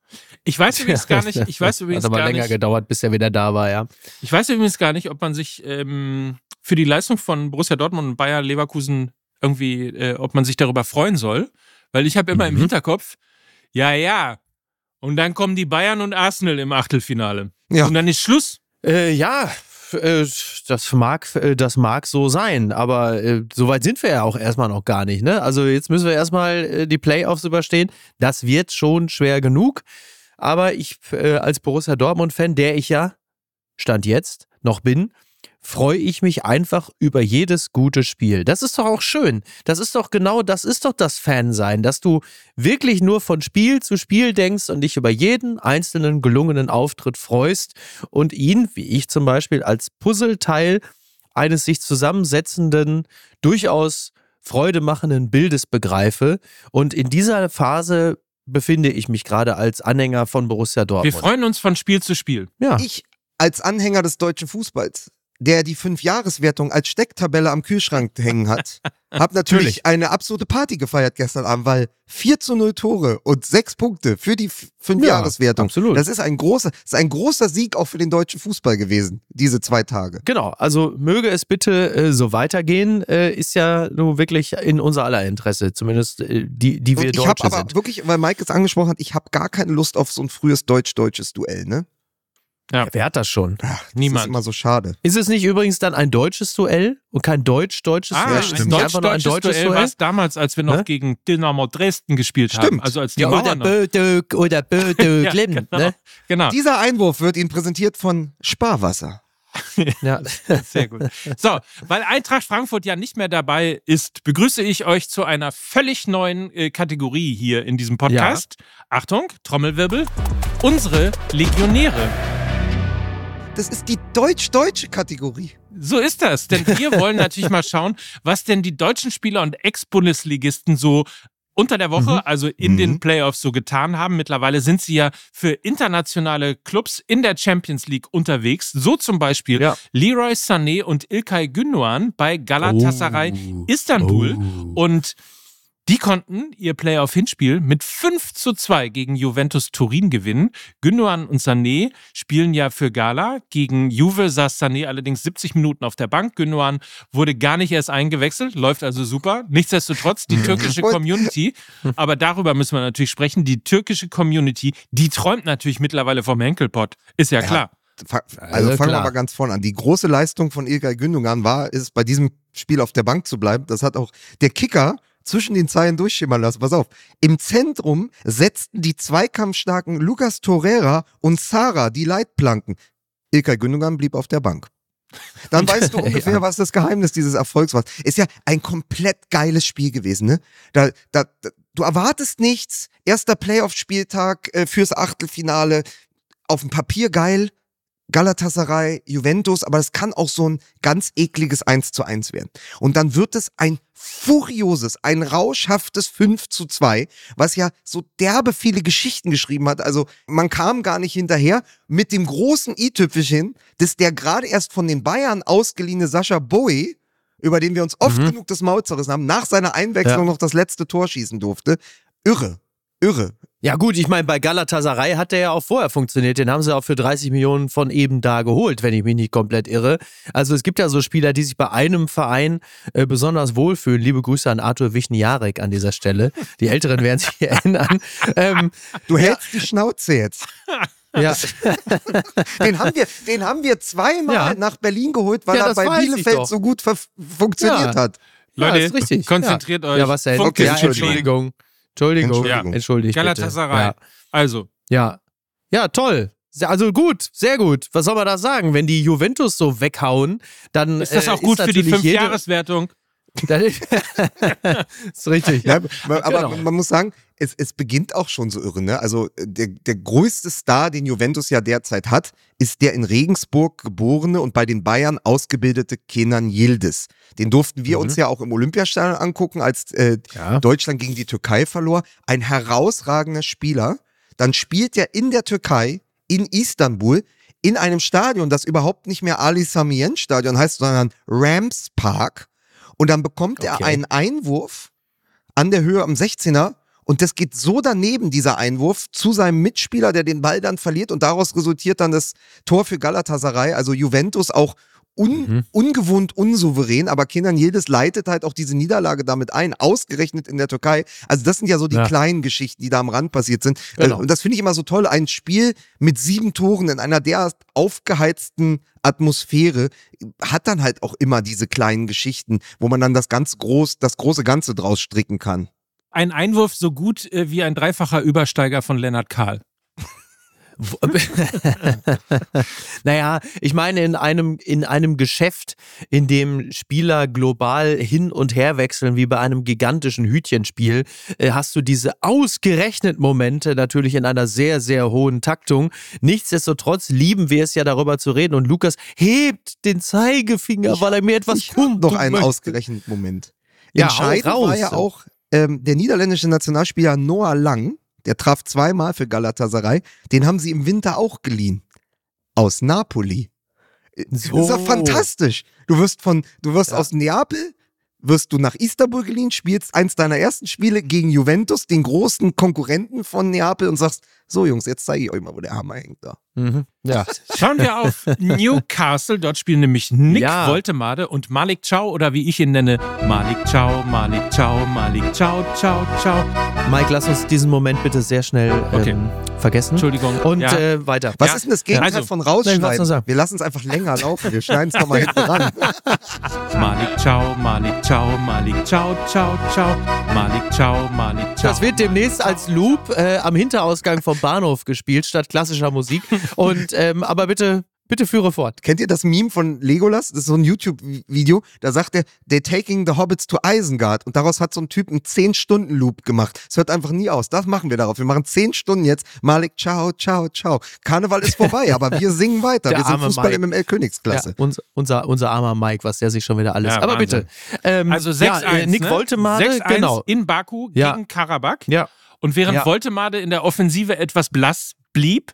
Ich weiß übrigens gar nicht, ich weiß übrigens Hat aber gar länger nicht, gedauert, bis er wieder da war, ja. ich weiß übrigens gar nicht, ob man sich ähm, für die Leistung von Borussia Dortmund und Bayer Leverkusen irgendwie, äh, ob man sich darüber freuen soll, weil ich habe immer im Mhm. Hinterkopf, ja, ja, und dann kommen die Bayern und Arsenal im Achtelfinale. Ja. Und dann ist Schluss. Äh, ja, f- äh, das mag, äh, das mag so sein, aber äh, so weit sind wir ja auch erstmal noch gar nicht, ne? Also jetzt müssen wir erstmal äh, die Playoffs überstehen. Das wird schon schwer genug. Aber ich äh, als Borussia Dortmund-Fan, der ich ja Stand jetzt noch bin, freue ich mich einfach über jedes gute Spiel. Das ist doch auch schön. Das ist doch genau, das ist doch das Fansein, dass du wirklich nur von Spiel zu Spiel denkst und dich über jeden einzelnen gelungenen Auftritt freust und ihn, wie ich zum Beispiel, als Puzzleteil eines sich zusammensetzenden, durchaus freudemachenden Bildes begreife. Und in dieser Phase befinde ich mich gerade als Anhänger von Borussia Wir Dortmund. freuen uns von Spiel zu Spiel. Ja. Ich als Anhänger des deutschen Fußballs, der die Fünf-Jahres-Wertung als Stecktabelle am Kühlschrank hängen hat, habe natürlich Natürlich. eine absolute Party gefeiert gestern Abend, weil vier zu null Tore und sechs Punkte für die F- Fünf-Jahres-Wertung. absolut. Das ist ein großer, das ist ein großer Sieg auch für den deutschen Fußball gewesen, diese zwei Tage. Genau, also möge es bitte äh, so weitergehen, äh, ist ja nun wirklich in unser aller Interesse, zumindest äh, die, die wir Und ich habe Deutsche aber sind. wirklich, weil Mike es angesprochen hat, ich habe gar keine Lust auf so ein frühes deutsch-deutsches Duell, ne? Wer hat das schon? Ach, das Niemand. ist immer so schade. Ist es nicht übrigens dann ein deutsches Duell und kein deutsch-deutsches Ah, Duell? ja, Ist es stimmt. nicht einfach nur ein deutsch-deutsches deutsches Duell war Duell? es damals, als wir noch Ne? gegen Dynamo Dresden gespielt haben. Stimmt. Also als die Ja, Mauer oder noch. Bödök oder Bödök, Ja, Lim, genau. ne? Genau. Dieser Einwurf wird Ihnen präsentiert von Sparwasser. Ja. Sehr gut. So, weil Eintracht Frankfurt ja nicht mehr dabei ist, begrüße ich euch zu einer völlig neuen äh, Kategorie hier in diesem Podcast. Achtung, Trommelwirbel. Unsere Legionäre. Das ist die deutsch-deutsche Kategorie. So ist das, denn wir wollen natürlich mal schauen, was denn die deutschen Spieler und Ex-Bundesligisten so unter der Woche, Mhm. also in Mhm. den Playoffs so getan haben. Mittlerweile sind sie ja für internationale Clubs in der Champions League unterwegs. So zum Beispiel Ja. Leroy Sané und İlkay Gündoğan bei Galatasaray Oh. Istanbul. Oh. Und die konnten ihr Playoff-Hinspiel mit fünf zu zwei gegen Juventus Turin gewinnen. Gündoğan und Sané spielen ja für Gala. Gegen Juve saß Sané allerdings siebzig Minuten auf der Bank. Gündoğan wurde gar nicht erst eingewechselt, läuft also super. Nichtsdestotrotz, die türkische Und- Community, aber darüber müssen wir natürlich sprechen, die türkische Community, die träumt natürlich mittlerweile vom Henkelpott. Ist ja Ja. klar. Fa- Also Also fangen wir klar. mal ganz vorne an. Die große Leistung von İlkay Gündoğan war, ist bei diesem Spiel auf der Bank zu bleiben. Das hat auch der Kicker zwischen den Zeilen durchschimmern lassen. Pass auf. Im Zentrum setzten die zweikampfstarken Lucas Torreira und Sara die Leitplanken. İlkay Gündoğan blieb auf der Bank. Dann weißt du ungefähr, Ja. was das Geheimnis dieses Erfolgs war. Ist ja ein komplett geiles Spiel gewesen, ne? Da, da, da, du erwartest nichts. Erster Playoff-Spieltag äh, fürs Achtelfinale. Auf dem Papier geil. Galatasaray, Juventus, aber es kann auch so ein ganz ekliges eins zu eins werden. Und dann wird es ein furioses, ein rauschhaftes fünf zu zwei, was ja so derbe viele Geschichten geschrieben hat. Also man kam gar nicht hinterher mit dem großen i-Tüpfelchen, dass der gerade erst von den Bayern ausgeliehene Sascha Bowie, über den wir uns oft mhm. genug das Maul zerrissen haben, nach seiner Einwechslung ja. noch das letzte Tor schießen durfte. Irre, irre. Ja gut, ich meine, bei Galatasaray hat der ja auch vorher funktioniert. Den haben sie auch für dreißig Millionen von eben da geholt, wenn ich mich nicht komplett irre. Also es gibt ja so Spieler, die sich bei einem Verein äh, besonders wohlfühlen. Liebe Grüße an Arthur Wichniarek an dieser Stelle. Die Älteren werden sich erinnern. Ähm, du hältst ja. die Schnauze jetzt. Ja. den, haben wir, den haben wir zweimal ja. nach Berlin geholt, weil ja, er bei Bielefeld so gut funktioniert ja. hat. Leute, ja, ist richtig. konzentriert ja. euch. Ja, was denn? Okay, ja, Entschuldigung. Entschuldigung. Entschuldigung. Ja. Entschuldigt Galatasaray. Ja. Also. Ja. Ja, toll. Also gut, sehr gut. Was soll man da sagen? Wenn die Juventus so weghauen, dann ist das auch äh, gut ist für die Fünfjahreswertung. ist richtig. Ja, aber genau. man muss sagen, es, es beginnt auch schon so irre. Ne? Also der, der größte Star, den Juventus ja derzeit hat, ist der in Regensburg geborene und bei den Bayern ausgebildete Kenan Yildiz. Den durften wir mhm. uns ja auch im Olympiastadion angucken, als äh, ja. Deutschland gegen die Türkei verlor. Ein herausragender Spieler. Dann spielt er in der Türkei, in Istanbul, in einem Stadion, das überhaupt nicht mehr Ali Sami Stadion heißt, sondern Rams Park. Und dann bekommt okay. er einen Einwurf an der Höhe am sechzehner und das geht so daneben, dieser Einwurf, zu seinem Mitspieler, der den Ball dann verliert und daraus resultiert dann das Tor für Galatasaray, also Juventus auch un, mhm. ungewohnt unsouverän, aber Kenan Yildiz leitet halt auch diese Niederlage damit ein, ausgerechnet in der Türkei. Also das sind ja so die ja. kleinen Geschichten, die da am Rand passiert sind. Genau. Und das finde ich immer so toll, ein Spiel mit sieben Toren in einer derart aufgeheizten Atmosphäre hat dann halt auch immer diese kleinen Geschichten, wo man dann das ganz groß, das große Ganze draus stricken kann. Ein Einwurf so gut äh, wie ein dreifacher Übersteiger von Lennart Kahl. Naja, ich meine, in einem, in einem Geschäft, in dem Spieler global hin und her wechseln, wie bei einem gigantischen Hütchenspiel, äh, hast du diese ausgerechnet Momente natürlich in einer sehr, sehr hohen Taktung. Nichtsdestotrotz lieben wir es ja, darüber zu reden. Und Lukas hebt den Zeigefinger, ich, weil er mir etwas ich hab noch einen ausgerechnet Moment. Ja, Entscheidend raus, war ja auch ähm, der niederländische Nationalspieler Noah Lang. Der traf zweimal für Galatasaray. Den haben sie im Winter auch geliehen. Aus Napoli. So. Das ist ja fantastisch. Du wirst von, du wirst ja. aus Neapel, wirst du nach Istanbul geliehen, spielst eins deiner ersten Spiele gegen Juventus, den großen Konkurrenten von Neapel und sagst, so Jungs, jetzt zeige ich euch mal, wo der Hammer hängt da. Mhm. Ja. Schauen wir auf Newcastle. Dort spielen nämlich Nick ja. Woltemade und Malik Chow oder wie ich ihn nenne, Malik Chow, Malik Chow, Malik Chow, Chow, Chow. Mike, lass uns diesen Moment bitte sehr schnell okay. ähm, vergessen. Entschuldigung. Und ja. äh, weiter. Was ja. ist denn das Gegenteil also, von rausschneiden? Nein, wir lassen es einfach länger laufen. Wir schneiden es nochmal hinten ran. Malik Chow, Malik Chow, Malik Chow, Chow, Chow, Malik Chow, Malik Chow. Das wird demnächst als Loop äh, am Hinterausgang vom Bahnhof gespielt, statt klassischer Musik. Und ähm, aber bitte, bitte führe fort. Kennt ihr das Meme von Legolas? Das ist so ein YouTube-Video. Da sagt er, they're taking the hobbits to Isengard. Und daraus hat so ein Typ einen zehn Stunden Loop gemacht. Es hört einfach nie aus. Das machen wir darauf. Wir machen zehn Stunden jetzt. Malik, ciao, ciao, ciao. Karneval ist vorbei, aber wir singen weiter. Der wir sind Fußball-M M L-Königsklasse. Ja, unser, unser, unser armer Mike, was der sich schon wieder alles... Ja, aber Wahnsinn. bitte. Ähm, also sechs eins, ja, Nick ne? Woltemade, sechs eins genau. in Baku ja. gegen Karabakh. Ja. Und während ja. Woltemade in der Offensive etwas blass blieb,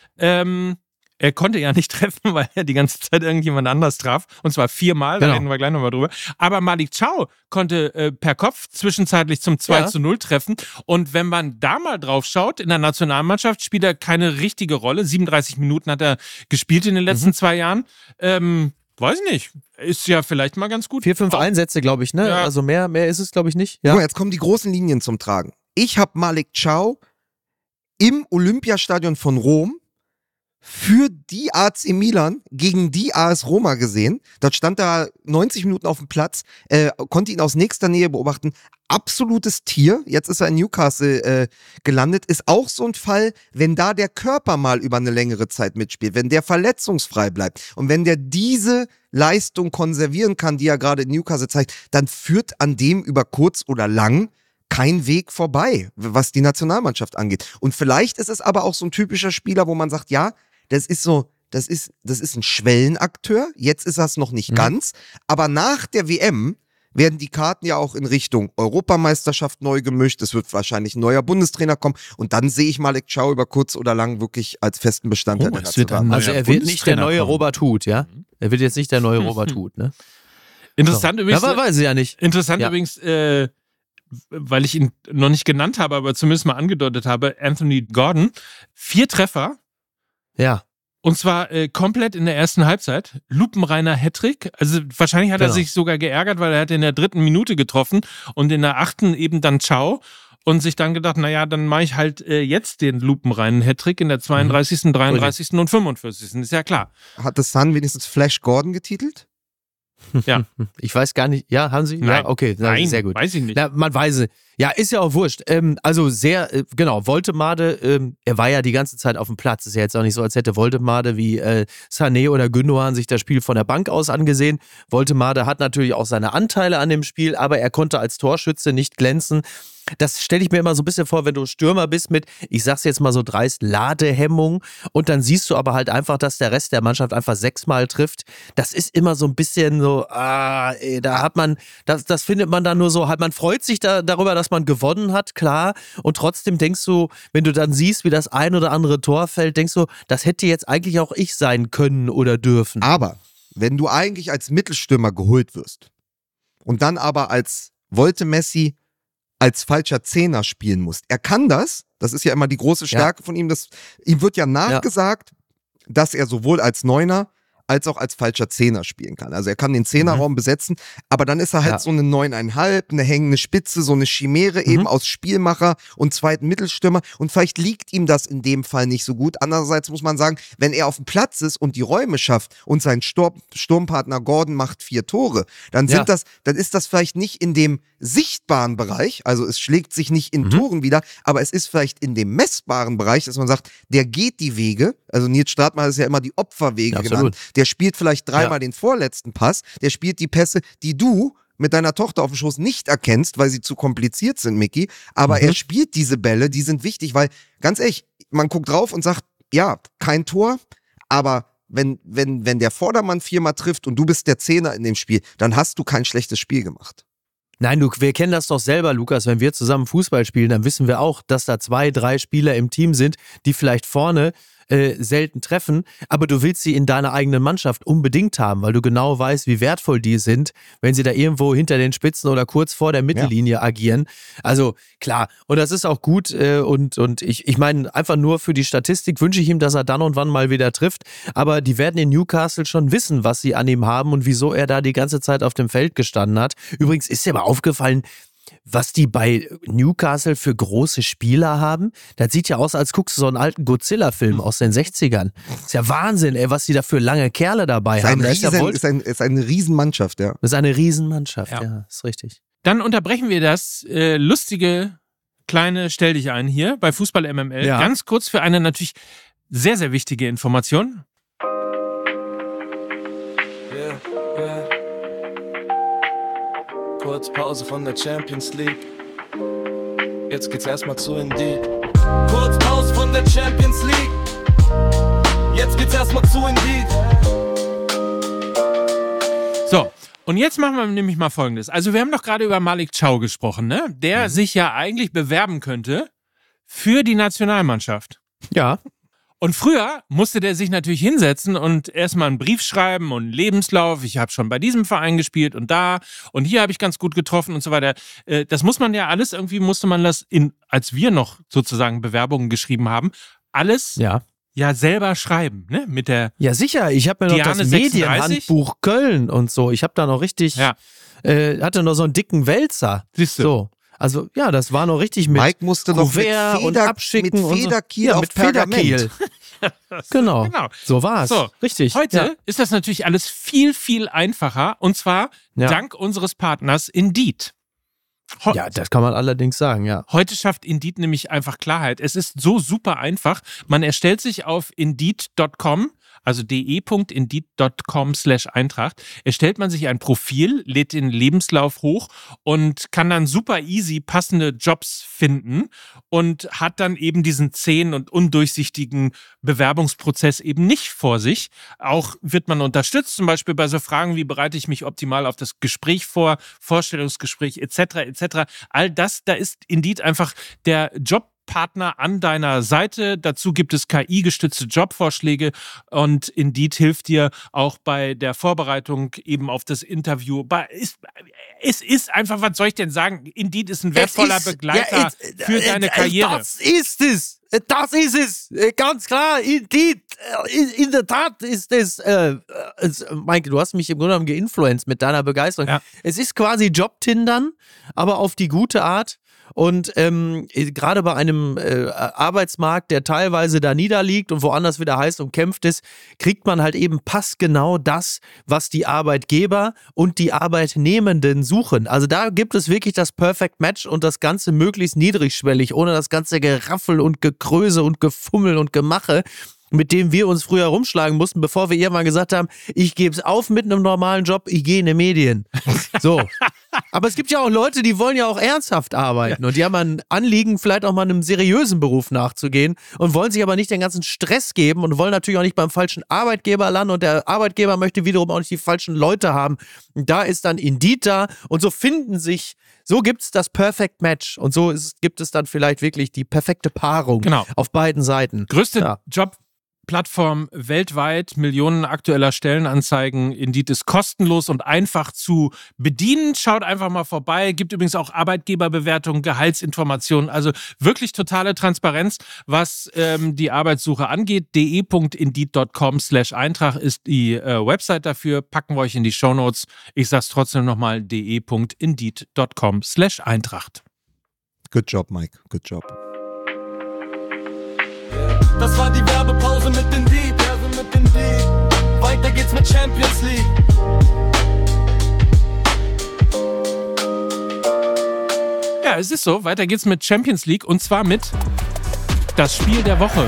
ähm, er konnte ja nicht treffen, weil er die ganze Zeit irgendjemand anders traf. Und zwar viermal, genau. da reden wir gleich nochmal drüber. Aber Malik Chow konnte äh, per Kopf zwischenzeitlich zum zwei ja. zu null treffen. Und wenn man da mal drauf schaut, in der Nationalmannschaft spielt er keine richtige Rolle. siebenunddreißig Minuten hat er gespielt in den letzten mhm. zwei Jahren. Ähm, weiß nicht. Ist ja vielleicht mal ganz gut. Vier, fünf Einsätze, glaube ich, ne? Ja. Also mehr, mehr ist es, glaube ich, nicht. Ja. Guck mal, jetzt kommen die großen Linien zum Tragen. Ich habe Malik Chow im Olympiastadion von Rom für die A C Milan gegen die A S Roma gesehen. Dort stand er neunzig Minuten auf dem Platz, äh, konnte ihn aus nächster Nähe beobachten. Absolutes Tier. Jetzt ist er in Newcastle äh, gelandet. Ist auch so ein Fall, wenn da der Körper mal über eine längere Zeit mitspielt, wenn der verletzungsfrei bleibt und wenn der diese Leistung konservieren kann, die er gerade in Newcastle zeigt, dann führt an dem über kurz oder lang kein Weg vorbei, was die Nationalmannschaft angeht. Und vielleicht ist es aber auch so ein typischer Spieler, wo man sagt, ja, das ist so, das ist, das ist ein Schwellenakteur. Jetzt ist das noch nicht Mhm. ganz. Aber nach der W M werden die Karten ja auch in Richtung Europameisterschaft neu gemischt. Es wird wahrscheinlich ein neuer Bundestrainer kommen. Und dann sehe ich Malik Chow über kurz oder lang wirklich als festen Bestandteil Oh, der es wird ein Nationalmannschaft. Also neuer er wird nicht der Bundestrainer neue kommen. Robert Huth, ja? Er wird jetzt nicht der neue Robert Huth, ne? Interessant So. übrigens. Ja, weiß ich ja nicht. Interessant Ja. übrigens, äh, weil ich ihn noch nicht genannt habe, aber zumindest mal angedeutet habe, Anthony Gordon. Vier Treffer. Ja. Und zwar äh, komplett in der ersten Halbzeit. Lupenreiner Hattrick. Also wahrscheinlich hat er Genau. sich sogar geärgert, weil er hat in der dritten Minute getroffen und in der achten eben dann Ciao und sich dann gedacht, naja, dann mache ich halt äh, jetzt den lupenreinen Hattrick in der zweiunddreißigsten, dreiunddreißigsten und fünfundvierzigsten Ist ja klar. Hat das Sun wenigstens Flash Gordon getitelt? Ja. Ich weiß gar nicht. Ja, haben Sie? Nein. Ja, okay. Na, Nein, sehr gut. weiß ich nicht. Na, man weiß es. Ja, ist ja auch wurscht. Ähm, also sehr, äh, genau, Woltemade, ähm, er war ja die ganze Zeit auf dem Platz. Ist ja jetzt auch nicht so, als hätte Woltemade wie äh, Sané oder Gündogan sich das Spiel von der Bank aus angesehen. Woltemade hat natürlich auch seine Anteile an dem Spiel, aber er konnte als Torschütze nicht glänzen. Das stelle ich mir immer so ein bisschen vor, wenn du Stürmer bist mit, ich sag's jetzt mal so dreist, Ladehemmung und dann siehst du aber halt einfach, dass der Rest der Mannschaft einfach sechsmal trifft. Das ist immer so ein bisschen so, ah, ey, da hat man, das, das findet man dann nur so, halt, man freut sich da, darüber, dass man gewonnen hat, klar, und trotzdem denkst du, wenn du dann siehst, wie das ein oder andere Tor fällt, denkst du, das hätte jetzt eigentlich auch ich sein können oder dürfen. Aber wenn du eigentlich als Mittelstürmer geholt wirst und dann aber als wollte Messi als falscher Zehner spielen musst. Er kann das, das ist ja immer die große Stärke ja. von ihm, das, ihm wird ja nachgesagt, ja. dass er sowohl als Neuner als auch als falscher Zehner spielen kann. Also er kann den Zehnerraum mhm. besetzen, aber dann ist er halt ja. so eine neun Komma fünf, eine hängende Spitze, so eine Chimäre mhm. eben aus Spielmacher und zweiten Mittelstürmer und vielleicht liegt ihm das in dem Fall nicht so gut. Andererseits muss man sagen, wenn er auf dem Platz ist und die Räume schafft und sein Sturm, Sturmpartner Gordon macht vier Tore, dann sind ja. das, dann ist das vielleicht nicht in dem sichtbaren Bereich, also es schlägt sich nicht in mhm. Toren wieder, aber es ist vielleicht in dem messbaren Bereich, dass man sagt, der geht die Wege, also Nils Stratmann ist ja immer die Opferwege ja, genannt, der spielt vielleicht dreimal ja. den vorletzten Pass, der spielt die Pässe, die du mit deiner Tochter auf dem Schoß nicht erkennst, weil sie zu kompliziert sind, Micky, aber mhm. er spielt diese Bälle, die sind wichtig, weil, ganz ehrlich, man guckt drauf und sagt, ja, kein Tor, aber wenn, wenn, wenn der Vordermann viermal trifft und du bist der Zehner in dem Spiel, dann hast du kein schlechtes Spiel gemacht. Nein, du, wir kennen das doch selber, Lukas, wenn wir zusammen Fußball spielen, dann wissen wir auch, dass da zwei, drei Spieler im Team sind, die vielleicht vorne äh, selten treffen, aber du willst sie in deiner eigenen Mannschaft unbedingt haben, weil du genau weißt, wie wertvoll die sind, wenn sie da irgendwo hinter den Spitzen oder kurz vor der Mittellinie ja. agieren. Also klar, und das ist auch gut äh, und, und ich, ich meine, einfach nur für die Statistik wünsche ich ihm, dass er dann und wann mal wieder trifft, aber die werden in Newcastle schon wissen, was sie an ihm haben und wieso er da die ganze Zeit auf dem Feld gestanden hat. Übrigens ist dir aber aufgefallen, was die bei Newcastle für große Spieler haben. Das sieht ja aus, als guckst du so einen alten Godzilla-Film aus den sechzigern. Ist ja Wahnsinn, ey, was die da für lange Kerle dabei ist haben. Ein Riesen, ist, ja ist, ein, ist eine Riesenmannschaft, ja. Das ist eine Riesenmannschaft, ja, ja ist richtig. Dann unterbrechen wir das äh, lustige kleine Stell dich ein hier bei Fußball M M L. Ja. Ganz kurz für eine natürlich sehr, sehr wichtige Information. Yeah, yeah. Kurz Pause von der Champions League. Jetzt geht's erstmal zu Indeed. Kurz Pause von der Champions League. Jetzt geht's erstmal zu Indeed. So, und jetzt machen wir nämlich mal Folgendes. Also wir haben doch gerade über Malik Chow gesprochen, ne? Der mhm. sich ja eigentlich bewerben könnte für die Nationalmannschaft. Ja. Und früher musste der sich natürlich hinsetzen und erstmal einen Brief schreiben und einen Lebenslauf. Ich habe schon bei diesem Verein gespielt und da und hier habe ich ganz gut getroffen und so weiter. Das muss man ja alles, irgendwie musste man das, in, als wir noch sozusagen Bewerbungen geschrieben haben, alles ja, ja selber schreiben, ne? Mit der ja, sicher. Ich habe mir noch Diane das Medienhandbuch Köln und so. Ich habe da noch richtig, ja. äh, hatte noch so einen dicken Wälzer. Siehst du? So. Also, ja, das war noch richtig mit Mike musste noch mit Feder Feder, und abschicken mit Federkiel und so. Ja, auf mit Federkiel. genau. genau, so war's. So, richtig. Heute ja. ist das natürlich alles viel, viel einfacher und zwar ja. dank unseres Partners Indeed. He- ja, das kann man allerdings sagen, ja. Heute schafft Indeed nämlich einfach Klarheit. Es ist so super einfach. Man erstellt sich auf Indeed Punkt com also de punkt indeed punkt com slash Eintracht, erstellt man sich ein Profil, lädt den Lebenslauf hoch und kann dann super easy passende Jobs finden und hat dann eben diesen zähen und undurchsichtigen Bewerbungsprozess eben nicht vor sich. Auch wird man unterstützt, zum Beispiel bei so Fragen wie, bereite ich mich optimal auf das Gespräch vor, Vorstellungsgespräch et cetera et cetera. All das, da ist Indeed einfach der Job Partner an deiner Seite. Dazu gibt es K I-gestützte Jobvorschläge und Indeed hilft dir auch bei der Vorbereitung eben auf das Interview. Es ist einfach, was soll ich denn sagen? Indeed ist ein wertvoller ist, Begleiter ja, es, für deine Karriere. Das ist es. Das ist es. Ganz klar. Indeed. In, in der Tat ist es. Äh, es Mike, du hast mich im Grunde genommen geinfluenced mit deiner Begeisterung. Ja. Es ist quasi Job-Tindern, aber auf die gute Art. Und ähm, gerade bei einem äh, Arbeitsmarkt, der teilweise da niederliegt und woanders wieder heiß umkämpft ist, kriegt man halt eben passgenau das, was die Arbeitgeber und die Arbeitnehmenden suchen. Also da gibt es wirklich das Perfect Match und das Ganze möglichst niedrigschwellig, ohne das ganze Geraffel und Gekröse und Gefummel und Gemache, mit dem wir uns früher rumschlagen mussten, bevor wir irgendwann gesagt haben, ich gebe es auf mit einem normalen Job, ich gehe in die Medien. So. Aber es gibt ja auch Leute, die wollen ja auch ernsthaft arbeiten ja. und die haben ein Anliegen, vielleicht auch mal einem seriösen Beruf nachzugehen und wollen sich aber nicht den ganzen Stress geben und wollen natürlich auch nicht beim falschen Arbeitgeber landen und der Arbeitgeber möchte wiederum auch nicht die falschen Leute haben. Und da ist dann Indeed da und so finden sich, so gibt es das Perfect Match und so ist, gibt es dann vielleicht wirklich die perfekte Paarung genau. auf beiden Seiten. Größte ja. Job Plattform weltweit, Millionen aktueller Stellenanzeigen. Indeed ist kostenlos und einfach zu bedienen. Schaut einfach mal vorbei. Gibt übrigens auch Arbeitgeberbewertungen, Gehaltsinformationen. Also wirklich totale Transparenz, was ähm, die Arbeitssuche angeht. de punkt indeed punkt com slash Eintracht ist die äh, Website dafür. Packen wir euch in die Shownotes. Ich sag's trotzdem nochmal, de punkt indeed punkt com slash Eintracht. Good job, Mike. Good job. Das war die Werbepause mit Indeed, also mit Indeed. Weiter geht's mit Champions League. Ja, es ist so. Weiter geht's mit Champions League und zwar mit das Spiel der Woche.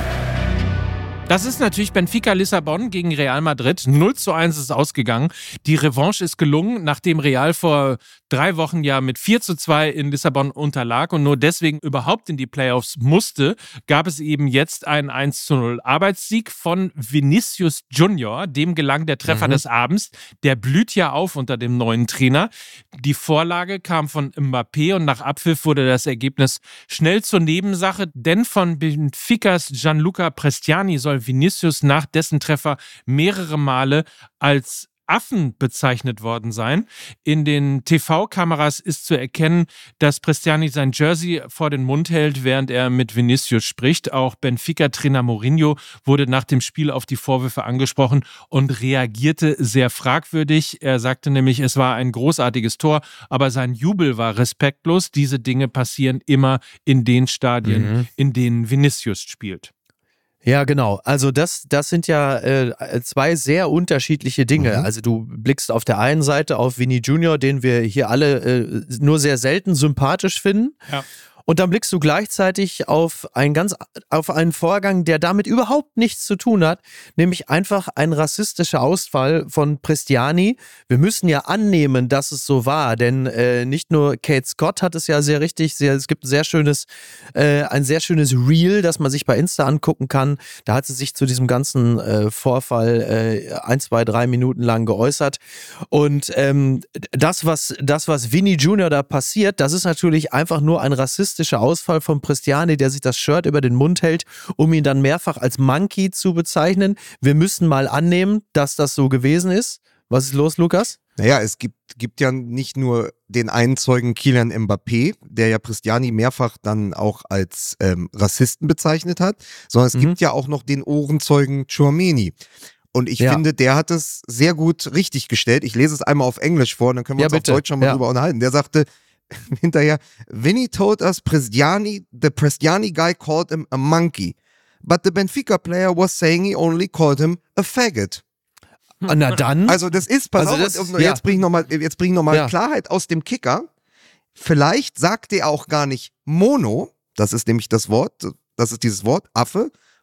Das ist natürlich Benfica Lissabon gegen Real Madrid. null zu eins ist ausgegangen. Die Revanche ist gelungen, nachdem Real vor drei Wochen ja mit vier zu zwei in Lissabon unterlag und nur deswegen überhaupt in die Playoffs musste, gab es eben jetzt einen eins zu null Arbeitssieg von Vinicius Junior. Dem gelang der Treffer mhm. des Abends. Der blüht ja auf unter dem neuen Trainer. Die Vorlage kam von Mbappé und nach Abpfiff wurde das Ergebnis schnell zur Nebensache, denn von Benficas Gianluca Prestiani soll Vinicius nach dessen Treffer mehrere Male als Affen bezeichnet worden sein. In den T V-Kameras ist zu erkennen, dass Prestiani sein Jersey vor den Mund hält, während er mit Vinicius spricht. Auch Benfica-Trainer Mourinho wurde nach dem Spiel auf die Vorwürfe angesprochen und reagierte sehr fragwürdig. Er sagte nämlich, es war ein großartiges Tor, aber sein Jubel war respektlos. Diese Dinge passieren immer in den Stadien, mhm. in denen Vinicius spielt. Ja, genau. Also das, das sind ja äh, zwei sehr unterschiedliche Dinge. Mhm. Also du blickst auf der einen Seite auf Vini Junior, den wir hier alle äh, nur sehr selten sympathisch finden. Ja. Und dann blickst du gleichzeitig auf einen ganz, auf einen Vorgang, der damit überhaupt nichts zu tun hat, nämlich einfach ein rassistischer Ausfall von Prestiani. Wir müssen ja annehmen, dass es so war, denn äh, nicht nur Kate Scott hat es ja sehr richtig, sehr, es gibt ein sehr schönes, äh, ein sehr schönes Reel, das man sich bei Insta angucken kann. Da hat sie sich zu diesem ganzen äh, Vorfall äh, ein, zwei, drei Minuten lang geäußert. Und ähm, das, was, das, was Vini Junior da passiert, das ist natürlich einfach nur ein rassistischer Ausfall von Prestiani, der sich das Shirt über den Mund hält, um ihn dann mehrfach als Monkey zu bezeichnen. Wir müssen mal annehmen, dass das so gewesen ist. Was ist los, Lukas? Naja, es gibt, gibt ja nicht nur den einen Zeugen Kylian Mbappé, der ja Prestiani mehrfach dann auch als ähm, Rassisten bezeichnet hat, sondern es mhm. gibt ja auch noch den Ohrenzeugen Tchouaméni. Und ich ja. finde, der hat es sehr gut richtig gestellt. Ich lese es einmal auf Englisch vor und dann können wir ja, uns bitte. auf Deutsch schon mal ja. drüber unterhalten. Der sagte hinterher, Vinny told us Prestiani, the Prestiani guy called him a monkey. But the Benfica player was saying he only called him a faggot. Na dann. Also das ist, pass also auf, das, jetzt ja. bringe ich nochmal noch mal ja. Klarheit aus dem Kicker. Vielleicht sagt er auch gar nicht Mono, das ist nämlich das Wort, das ist dieses Wort, Affe.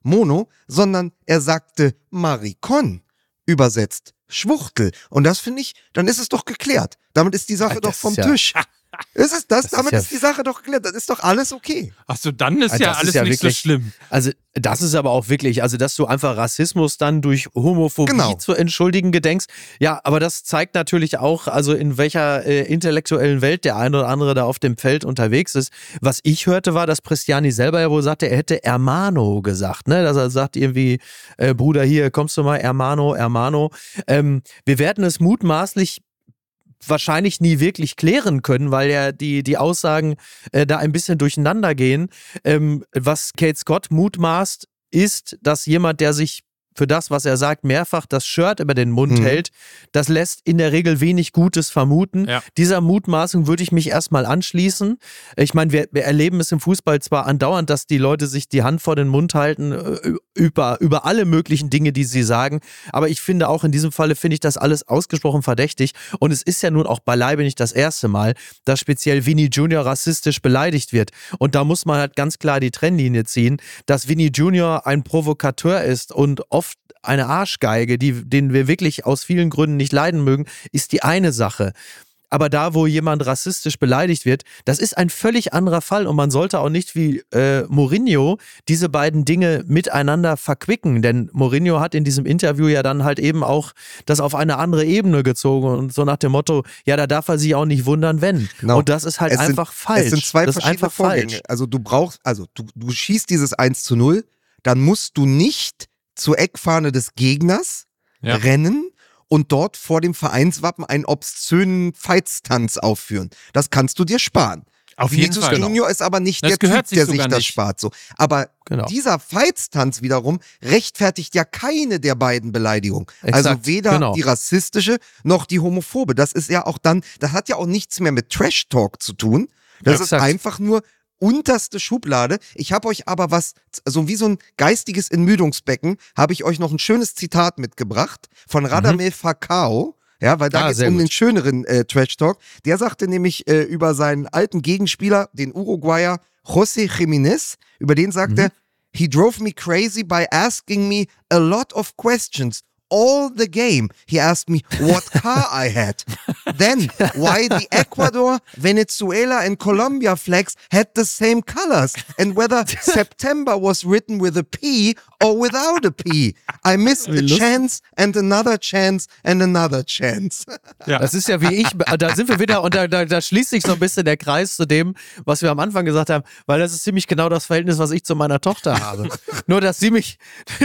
Mono, sondern er sagte Maricon, übersetzt Schwuchtel. Und das finde ich, dann ist es doch geklärt. Damit ist die Sache Ja, doch das vom ist ja- Tisch. Ist es das? Das Damit ist ja- ist die Sache doch geklärt. Das ist doch alles okay. Ach so, dann ist Also ja das alles ist ja nicht wirklich- so schlimm. Also das ist aber auch wirklich, also dass du einfach Rassismus dann durch Homophobie Genau. zu entschuldigen gedenkst. Ja, aber das zeigt natürlich auch, also in welcher äh, intellektuellen Welt der eine oder andere da auf dem Feld unterwegs ist. Was ich hörte war, dass Pristiani selber ja wohl sagte, er hätte Hermano gesagt, ne? Dass er sagt irgendwie, äh, Bruder, hier, kommst du mal, Hermano, Hermano. Ähm, wir werden es mutmaßlich wahrscheinlich nie wirklich klären können, weil ja die, die Aussagen äh, da ein bisschen durcheinander gehen. Ähm, was Kate Scott mutmaßt, ist, dass jemand, der sich für das, was er sagt, mehrfach das Shirt über den Mund Mhm. hält, das lässt in der Regel wenig Gutes vermuten. Ja. Dieser Mutmaßung würde ich mich erstmal anschließen. Ich meine, wir, wir erleben es im Fußball zwar andauernd, dass die Leute sich die Hand vor den Mund halten äh, über, über alle möglichen Dinge, die sie sagen, aber ich finde auch in diesem Falle finde ich das alles ausgesprochen verdächtig und es ist ja nun auch beileibe nicht das erste Mal, dass speziell Vinny Junior rassistisch beleidigt wird und da muss man halt ganz klar die Trennlinie ziehen, dass Vinny Junior ein Provokateur ist und oft eine Arschgeige, die, den wir wirklich aus vielen Gründen nicht leiden mögen, ist die eine Sache. Aber da, wo jemand rassistisch beleidigt wird, das ist ein völlig anderer Fall und man sollte auch nicht wie äh, Mourinho diese beiden Dinge miteinander verquicken, denn Mourinho hat in diesem Interview ja dann halt eben auch das auf eine andere Ebene gezogen und so nach dem Motto, ja, da darf er sich auch nicht wundern, wenn. Genau. Und das ist halt Es sind- einfach falsch. Es sind zwei das ist verschiedene einfach Vorgänge. falsch. Also du brauchst, also du, du schießt dieses eins zu null, dann musst du nicht zur Eckfahne des Gegners Ja. rennen und dort vor dem Vereinswappen einen obszönen Feitstanz aufführen. Das kannst du dir sparen. Auf jeden Vinicius Fall. Junior ist aber nicht Das der gehört Typ, sich der sich sogar das nicht. spart. So. Aber Genau. dieser Feitstanz wiederum rechtfertigt ja keine der beiden Beleidigungen. Exakt, also weder genau. die rassistische noch die homophobe. Das ist ja auch dann, das hat ja auch nichts mehr mit Trash-Talk zu tun. Das Ja, ist exakt. einfach nur unterste Schublade. Ich habe euch aber was, so wie so ein geistiges Entmüdungsbecken, habe ich euch noch ein schönes Zitat mitgebracht von Radamel Falcao. Ja, weil da Ah, geht es sehr um gut. den schöneren äh, Trash-Talk. Der sagte nämlich äh, über seinen alten Gegenspieler, den Uruguayer José Jiménez, über den sagt er, he drove me crazy by asking me a lot of questions. All the game, he asked me what car I had. Then, why the Ecuador, Venezuela and Colombia flags had the same colors and whether September was written with a P or without a P. I missed a lustig. chance and another chance and another chance. Ja. Das ist ja wie ich, da sind wir wieder und da, da, da schließt sich so ein bisschen der Kreis zu dem, was wir am Anfang gesagt haben, weil das ist ziemlich genau das Verhältnis, was ich zu meiner Tochter habe. Nur, dass sie mich,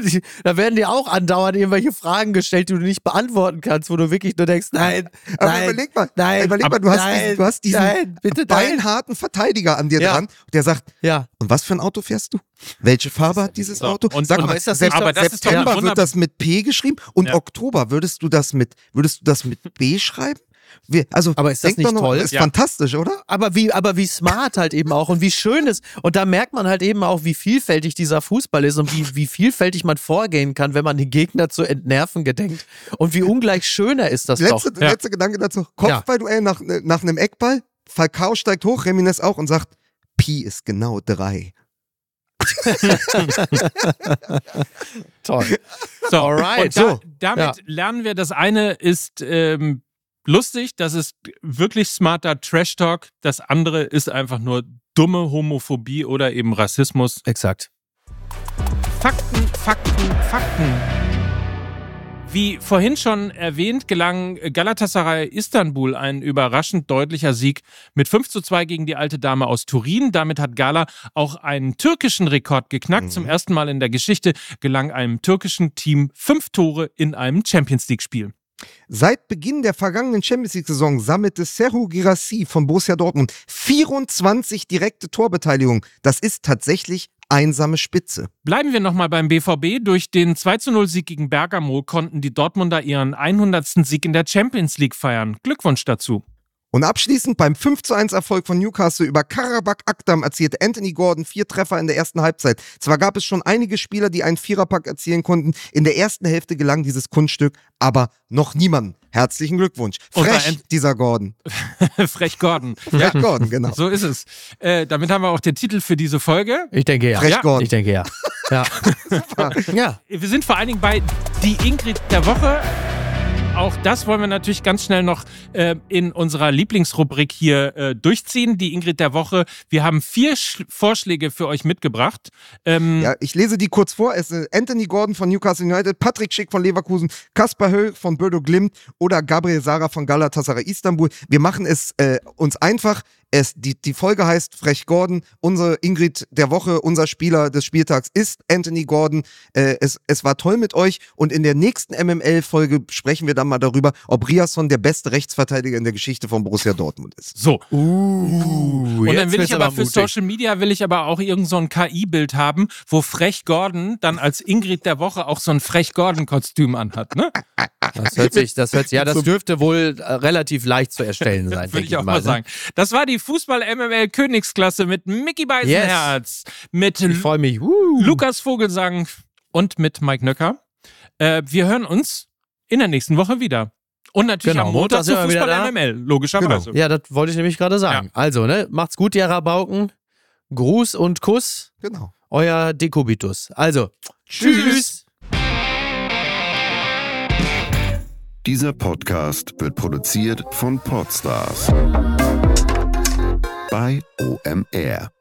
da werden dir auch andauernd irgendwelche Fragen gestellt, die du nicht beantworten kannst, wo du wirklich nur denkst, nein, Aber nein, überleg mal, nein, überleg mal, du hast nein, diesen, du hast diesen nein, bitte nein. beinharten Verteidiger an dir Ja. dran, der sagt, Ja, und was für ein Auto fährst du? Welche Farbe hat dieses So, Auto? und- Sag und- mal, aber ist das Sep- nicht doch- aber das ist doch eine September Wunder- wird das mit P geschrieben und Ja. Oktober würdest du das mit, würdest du das mit B schreiben? Wir, also, Aber ist das denk nicht doch noch, toll? Ist Ja. fantastisch, oder? aber wie, aber wie smart halt eben auch und wie schön ist. Und da merkt man halt eben auch, wie vielfältig dieser Fußball ist und wie, wie vielfältig man vorgehen kann, wenn man den Gegner zu entnerven gedenkt. Und wie ungleich schöner ist das Letzte, doch. Ja. letzte Gedanke dazu. Kopfballduell nach, nach einem Eckball. Falcao steigt hoch, Jiménez auch und sagt, Pi ist genau drei. Toll. So, Alright. und da, So. damit Ja. lernen wir, das eine ist ähm, lustig, das ist wirklich smarter Trash-Talk, das andere ist einfach nur dumme Homophobie oder eben Rassismus. Exakt. Fakten, Fakten, Fakten. Wie vorhin schon erwähnt, gelang Galatasaray Istanbul ein überraschend deutlicher Sieg mit fünf zu zwei gegen die alte Dame aus Turin. Damit hat Gala auch einen türkischen Rekord geknackt. Mhm. Zum ersten Mal in der Geschichte gelang einem türkischen Team fünf Tore in einem Champions-League-Spiel. Seit Beginn der vergangenen Champions League-Saison sammelte Serhou Guirassy von Borussia Dortmund vierundzwanzig direkte Torbeteiligungen. Das ist tatsächlich einsame Spitze. Bleiben wir nochmal beim B V B. Durch den zwei zu null Sieg gegen Bergamo konnten die Dortmunder ihren hundertsten Sieg in der Champions League feiern. Glückwunsch dazu. Und abschließend beim fünf zu eins Erfolg von Newcastle über Karabakh Akdam erzielte Anthony Gordon vier Treffer in der ersten Halbzeit. Zwar gab es schon einige Spieler, die einen Viererpack erzielen konnten. In der ersten Hälfte gelang dieses Kunststück, aber noch niemandem. Herzlichen Glückwunsch. Und bei Frech, Ant- dieser Gordon. Frech Gordon. Frech Gordon, genau. So ist es. Äh, damit haben wir auch den Titel für diese Folge. Ich denke ja. Frech Ja, Gordon. Ich denke ja. Ja. Super. Ja. Wir sind vor allen Dingen bei die Ingrid der Woche. Auch das wollen wir natürlich ganz schnell noch äh, in unserer Lieblingsrubrik hier äh, durchziehen. Die Ingrid der Woche. Wir haben vier Sch- Vorschläge für euch mitgebracht. Ähm, Ja, ich lese die kurz vor. Es ist Anthony Gordon von Newcastle United, Patrick Schick von Leverkusen, Kaspar Höll von Bodo Glimt oder Gabriel Sara von Galatasaray Istanbul. Wir machen es äh, uns einfach. Es, die, die Folge heißt Frech Gordon. Unsere Ingrid der Woche, unser Spieler des Spieltags ist Anthony Gordon. Äh, es, es war toll mit euch und in der nächsten M M L-Folge sprechen wir dann mal darüber, ob Riasson der beste Rechtsverteidiger in der Geschichte von Borussia Dortmund ist. So. Uh, Und dann will ich aber für mutig. Social Media will ich aber auch irgend so ein K I-Bild haben, wo Frech Gordon dann als Ingrid der Woche auch so ein Frech Gordon-Kostüm anhat, ne? Das hört sich, das hört sich, ja, das dürfte wohl äh, relativ leicht zu erstellen sein. Würde ich denke auch mal ne? sagen. Das war die Fußball-M M L-Königsklasse mit Micky Beisenherz, mit Ich freue mich. Uh. Lukas Vogelsang und mit Mike Nöcker. Äh, wir hören uns in der nächsten Woche wieder. Und natürlich Genau, am Montag Montag zu sind wir wieder da. Fußball-M M L, logischerweise. Ja, das wollte ich nämlich gerade sagen. Ja. Also, ne, macht's gut, ihr Rabauken. Gruß und Kuss. Genau. Euer Dekobitus. Also, Tschüss. tschüss. Dieser Podcast wird produziert von Podstars bei O M R.